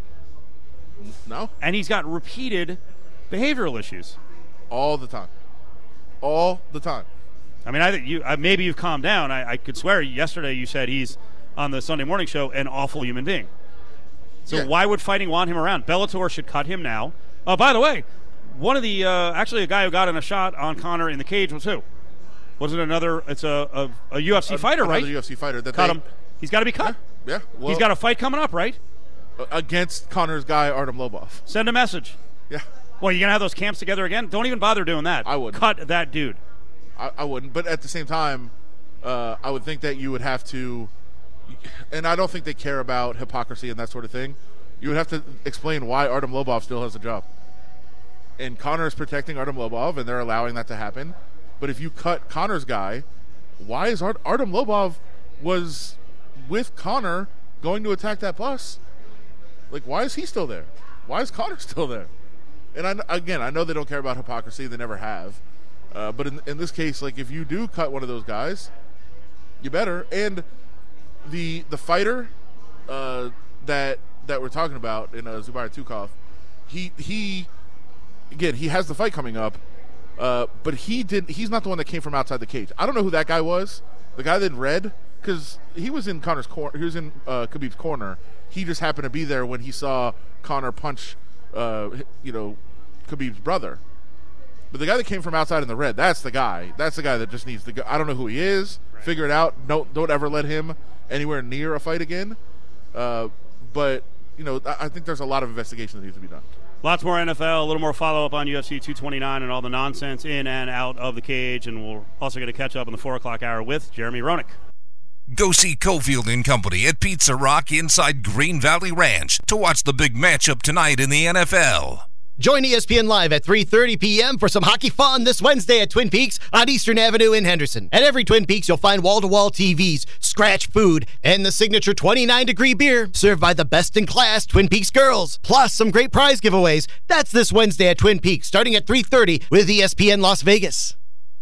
No. And he's got repeated behavioral issues. All the time. All the time. I mean, I think maybe you've calmed down. I could swear yesterday you said he's, on the Sunday morning show, an awful human being. So why would fighting want him around? Bellator should cut him now. By the way, one of the actually a guy who got in a shot on Conor in the cage was who? Was it another? It's a UFC fighter, right? Another UFC fighter that cut him. He's got to be cut. Yeah. Well, he's got a fight coming up, right? Against Conor's guy Artem Lobov. Send a message. Yeah. Well, you're gonna have those camps together again? Don't even bother doing that. I wouldn't. Cut that dude. I wouldn't. But at the same time, I would think that you would have to, and I don't think they care about hypocrisy and that sort of thing. You would have to explain why Artem Lobov still has a job. And Conor is protecting Artem Lobov, and they're allowing that to happen. But if you cut Conor's guy, why is Artem Lobov was with Conor going to attack that bus? Like, why is he still there? Why is Conor still there? And I know they don't care about hypocrisy. They never have. But in this case, like, if you do cut one of those guys, you better. And the fighter that we're talking about in Zubair Tukhov, he again, he has the fight coming up, but he's not the one that came from outside the cage. I don't know who that guy was. The guy in red, because he was in Conor's corner. He was in Khabib's corner. He just happened to be there when he saw Conor punch, Khabib's brother. But the guy that came from outside in the red, that's the guy. That's the guy that just needs to go. I don't know who he is. Right. Figure it out. Don't ever let him anywhere near a fight again. But I think there's a lot of investigation that needs to be done. Lots more NFL, a little more follow-up on UFC 229 and all the nonsense in and out of the cage, and we're also going to catch up in the 4 o'clock hour with Jeremy Roenick. Go see Cofield and Company at Pizza Rock inside Green Valley Ranch to watch the big matchup tonight in the NFL. Join ESPN Live at 3:30 p.m. for some hockey fun this Wednesday at Twin Peaks on Eastern Avenue in Henderson. At every Twin Peaks, you'll find wall-to-wall TVs, scratch food, and the signature 29-degree beer served by the best-in-class Twin Peaks girls. Plus, some great prize giveaways. That's this Wednesday at Twin Peaks, starting at 3:30 with ESPN Las Vegas.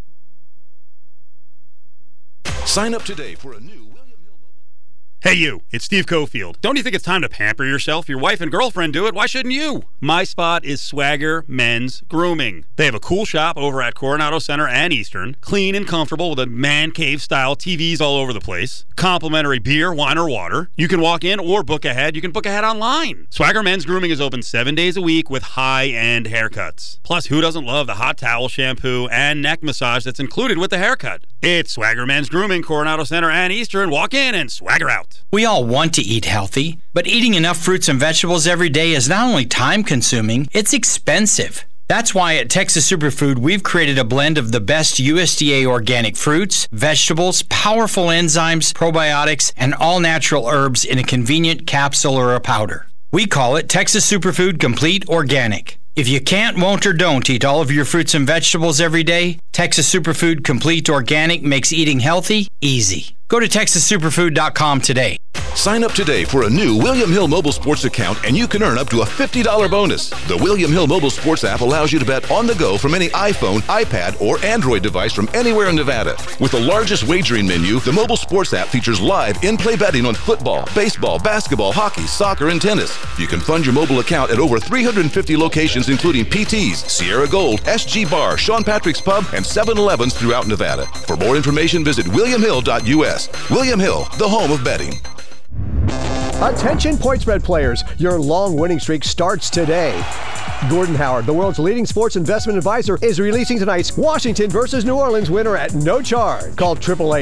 Sign up today for a new Hey you, it's Steve Cofield. Don't you think it's time to pamper yourself? Your wife and girlfriend do it. Why shouldn't you? My spot is Swagger Men's Grooming. They have a cool shop over at Coronado Center and Eastern. Clean and comfortable with a man cave style TVs all over the place. Complimentary beer, wine, or water. You can walk in or book ahead. You can book ahead online. Swagger Men's Grooming is open 7 days a week with high-end haircuts. Plus, who doesn't love the hot towel, shampoo, and neck massage that's included with the haircut? It's Swagger Men's Grooming, Coronado Center and Eastern. Walk in and swagger out. We all want to eat healthy, but eating enough fruits and vegetables every day is not only time-consuming, it's expensive. That's why at Texas Superfood, we've created a blend of the best USDA organic fruits, vegetables, powerful enzymes, probiotics, and all-natural herbs in a convenient capsule or a powder. We call it Texas Superfood Complete Organic. If you can't, won't, or don't eat all of your fruits and vegetables every day, Texas Superfood Complete Organic makes eating healthy easy. Go to TexasSuperfood.com today. Sign up today for a new William Hill Mobile Sports account and you can earn up to a $50 bonus. The William Hill Mobile Sports app allows you to bet on the go from any iPhone, iPad, or Android device from anywhere in Nevada. With the largest wagering menu, the mobile sports app features live in-play betting on football, baseball, basketball, hockey, soccer, and tennis. You can fund your mobile account at over 350 locations including PT's, Sierra Gold, SG Bar, Sean Patrick's Pub, and 7-Elevens throughout Nevada. For more information, visit williamhill.us. William Hill, the home of betting. Attention point spread players, your long winning streak starts today. Gordon Howard, the world's leading sports investment advisor, is releasing tonight's Washington versus New Orleans winner at no charge. Call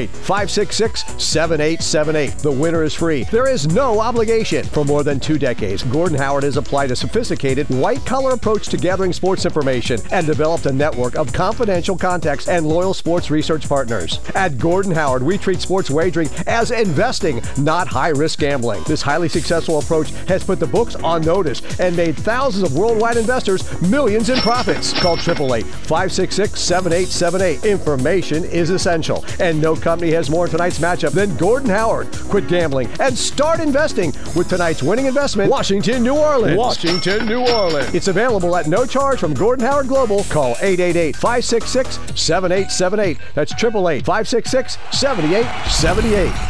888-566-7878. The winner is free. There is no obligation. For more than 2 decades, Gordon Howard has applied a sophisticated white-collar approach to gathering sports information and developed a network of confidential contacts and loyal sports research partners. At Gordon Howard, we treat sports wagering as investing, not high-risk gambling. This highly successful approach has put the books on notice and made thousands of worldwide investors millions in profits. Call 888-566-7878. Information is essential, and no company has more in tonight's matchup than Gordon Howard. Quit gambling and start investing with tonight's winning investment, Washington, New Orleans. Washington, New Orleans. It's available at no charge from Gordon Howard Global. Call 888-566-7878. That's 888-566-7878.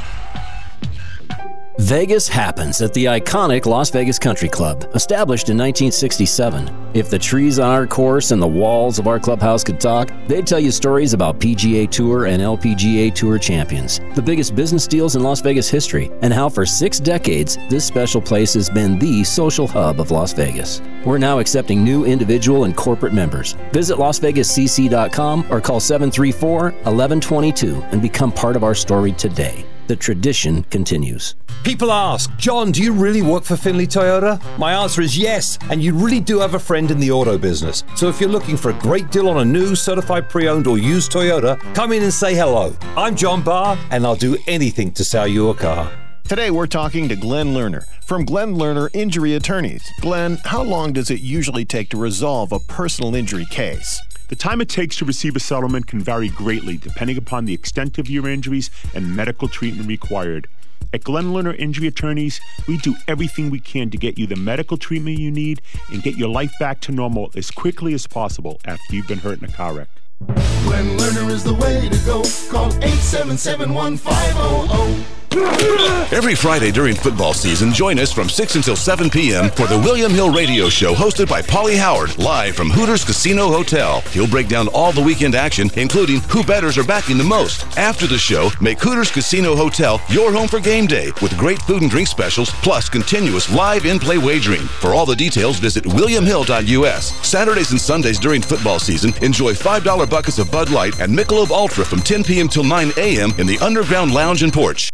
Vegas happens at the iconic Las Vegas Country Club, established in 1967. If the trees on our course and the walls of our clubhouse could talk, they'd tell you stories about PGA Tour and LPGA Tour champions, the biggest business deals in Las Vegas history, and how for 6 decades, this special place has been the social hub of Las Vegas. We're now accepting new individual and corporate members. Visit LasVegasCC.com or call 734-1122 and become part of our story today. The tradition continues. People ask, John, do you really work for Finley Toyota? My answer is yes, and you really do have a friend in the auto business. So if you're looking for a great deal on a new, certified pre-owned or used Toyota, come in and say hello. I'm John Barr, and I'll do anything to sell you a car. Today we're talking to Glenn Lerner from Glenn Lerner Injury Attorneys. Glenn, how long does it usually take to resolve a personal injury case? The time it takes to receive a settlement can vary greatly depending upon the extent of your injuries and medical treatment required. At Glenn Lerner Injury Attorneys, we do everything we can to get you the medical treatment you need and get your life back to normal as quickly as possible after you've been hurt in a car wreck. Glenn Lerner is the way to go. Call 877-1500. Every Friday during football season, join us from 6 until 7 p.m. for the William Hill Radio Show hosted by Paulie Howard, live from Hooters Casino Hotel. He'll break down all the weekend action, including who bettors are backing the most. After the show, make Hooters Casino Hotel your home for game day with great food and drink specials, plus continuous live in-play wagering. For all the details, visit williamhill.us. Saturdays and Sundays during football season, enjoy $5 buckets of Bud Light and Michelob Ultra from 10 p.m. till 9 a.m. in the Underground Lounge and Porch.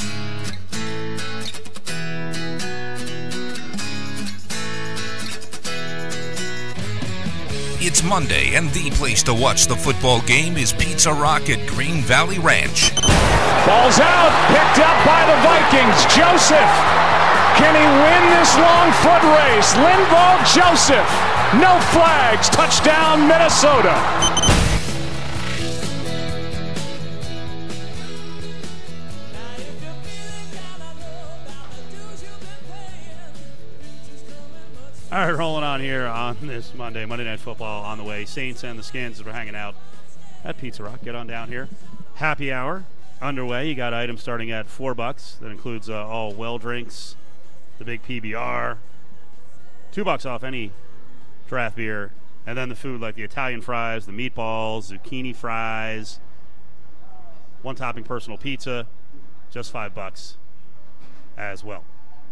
It's Monday, and the place to watch the football game is Pizza Rock at Green Valley Ranch. Ball's out, picked up by the Vikings. Joseph, can he win this long foot race? Linval Joseph, no flags, touchdown Minnesota. All right, rolling on here on this Monday Night Football on the way. Saints and the Skins are hanging out at Pizza Rock. Get on down here. Happy hour underway. You got items starting at $4. That includes all well drinks, the big PBR, $2 off any draft beer, and then the food like the Italian fries, the meatballs, zucchini fries, one topping personal pizza, just $5 as well.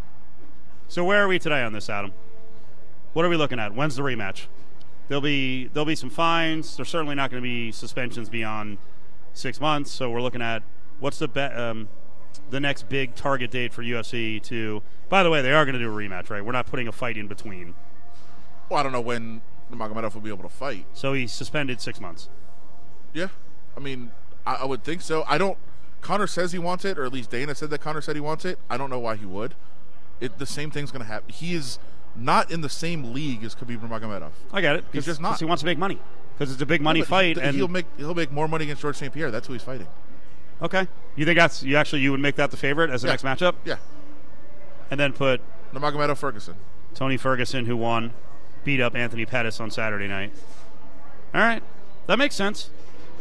So where are we today on this, Adam? What are we looking at? When's the rematch? There'll be some fines. There's certainly not going to be suspensions beyond 6 months. So we're looking at what's the next big target date for UFC to. By the way, they are going to do a rematch, right? We're not putting a fight in between. Well, I don't know when Nurmagomedov will be able to fight. So he's suspended 6 months. Yeah, I mean, I would think so. Conor says he wants it, or at least Dana said that Conor said he wants it. I don't know why he would. The same thing's going to happen. He is not in the same league as Khabib Nurmagomedov. I get it. He's just not. Because he wants to make money. Because it's a big money fight, and he'll make more money against George St. Pierre. That's who he's fighting. Okay, you think you would make that the favorite as the next matchup? Yeah. And then put Nurmagomedov Ferguson. Tony Ferguson, who won, beat up Anthony Pettis on Saturday night. All right, that makes sense.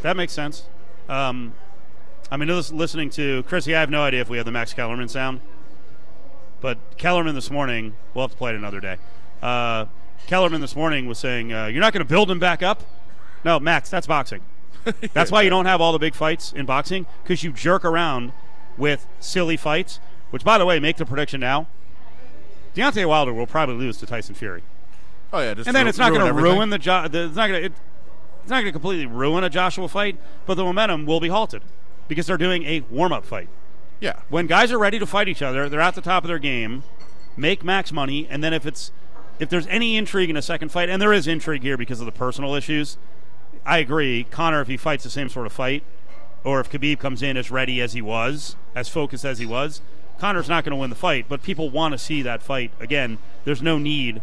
I mean, listening to Chrissy, I have no idea if we have the Max Kellerman sound. But Kellerman this morning, we'll have to play it another day. Kellerman this morning was saying, you're not going to build him back up? No, Max, that's boxing. That's why you don't have all the big fights in boxing, because you jerk around with silly fights, which, by the way, make the prediction now. Deontay Wilder will probably lose to Tyson Fury. Oh, yeah. And then it's not going to ruin it's not going to completely ruin a Joshua fight, but the momentum will be halted because they're doing a warm-up fight. Yeah. When guys are ready to fight each other, they're at the top of their game, make max money, and then if there's any intrigue in a second fight, and there is intrigue here because of the personal issues, I agree. Conor, if he fights the same sort of fight, or if Khabib comes in as ready as he was, as focused as he was, Conor's not going to win the fight, but people want to see that fight. Again, there's no need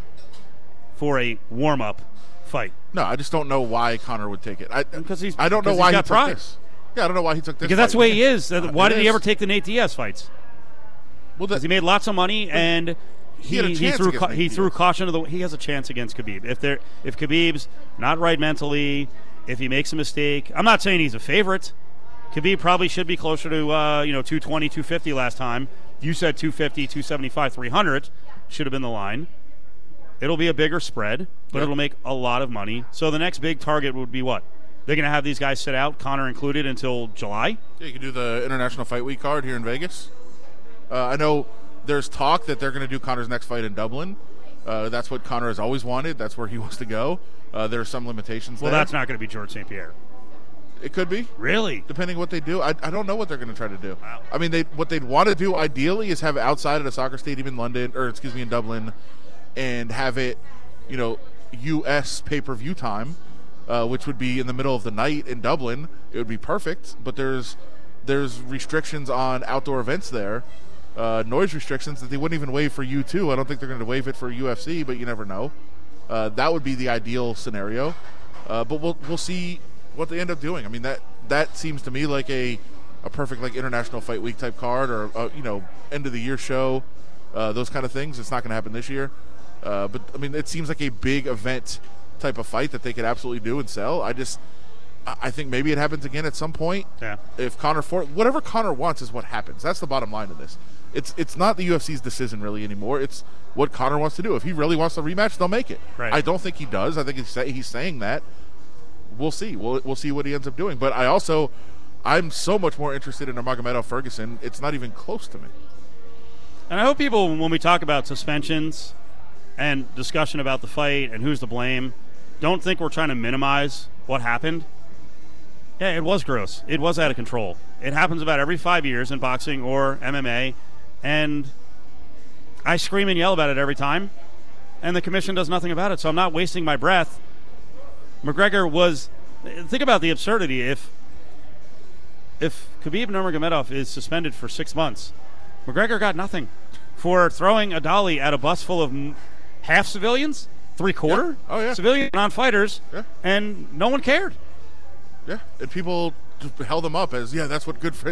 for a warm-up fight. No, I just don't know why Conor would take it. I don't know why he took pride. This. Yeah, I don't know why he took this. Because that's the way he is. Why did he ever take the Nate Diaz fights? Well, because he made lots of money, and he threw caution to the. He has a chance against Khabib. If Khabib's not right mentally, if he makes a mistake, I'm not saying he's a favorite. Khabib probably should be closer to 220, 250 last time. You said 250, 275, 300 should have been the line. It'll be a bigger spread, but it'll make a lot of money. So the next big target would be what? They're going to have these guys sit out, Conor included, until July? Yeah, you can do the International Fight Week card here in Vegas. I know there's talk that they're going to do Conor's next fight in Dublin. That's what Conor has always wanted. That's where he wants to go. There are some limitations there. Well, that's not going to be George St. Pierre. It could be. Really? Depending what they do. I don't know what they're going to try to do. Wow. I mean, what they'd want to do ideally is have it outside at a soccer stadium in in Dublin, and have it, U.S. pay-per-view time, which would be in the middle of the night in Dublin. It would be perfect, but there's restrictions on outdoor events there, noise restrictions that they wouldn't even waive for U2. I don't think they're going to waive it for UFC, but you never know. That would be the ideal scenario, but we'll see what they end up doing. I mean, that seems to me like a perfect International Fight Week type card, or end of the year show, those kind of things. It's not going to happen this year, but I mean, it seems like a big event type of fight that they could absolutely do and sell. I think maybe it happens again at some point. Yeah. If whatever Conor wants is what happens. That's the bottom line of this. It's not the UFC's decision really anymore. It's what Conor wants to do. If he really wants the rematch, they'll make it. Right. I don't think he does. I think he's saying that. We'll see. We'll see what he ends up doing. But I'm so much more interested in Nurmagomedov Ferguson. It's not even close to me. And I hope people, when we talk about suspensions and discussion about the fight and who's to blame, don't think we're trying to minimize what happened. Yeah, it was gross. It was out of control. It happens about every 5 years in boxing or MMA, and I scream and yell about it every time, and the commission does nothing about it, so I'm not wasting my breath. McGregor think about the absurdity. If if Khabib Nurmagomedov is suspended for 6 months, McGregor got nothing for throwing a dolly at a bus full of half civilians, three-quarter civilian non-fighters, and no one cared. Yeah, and people held him up as, that's what good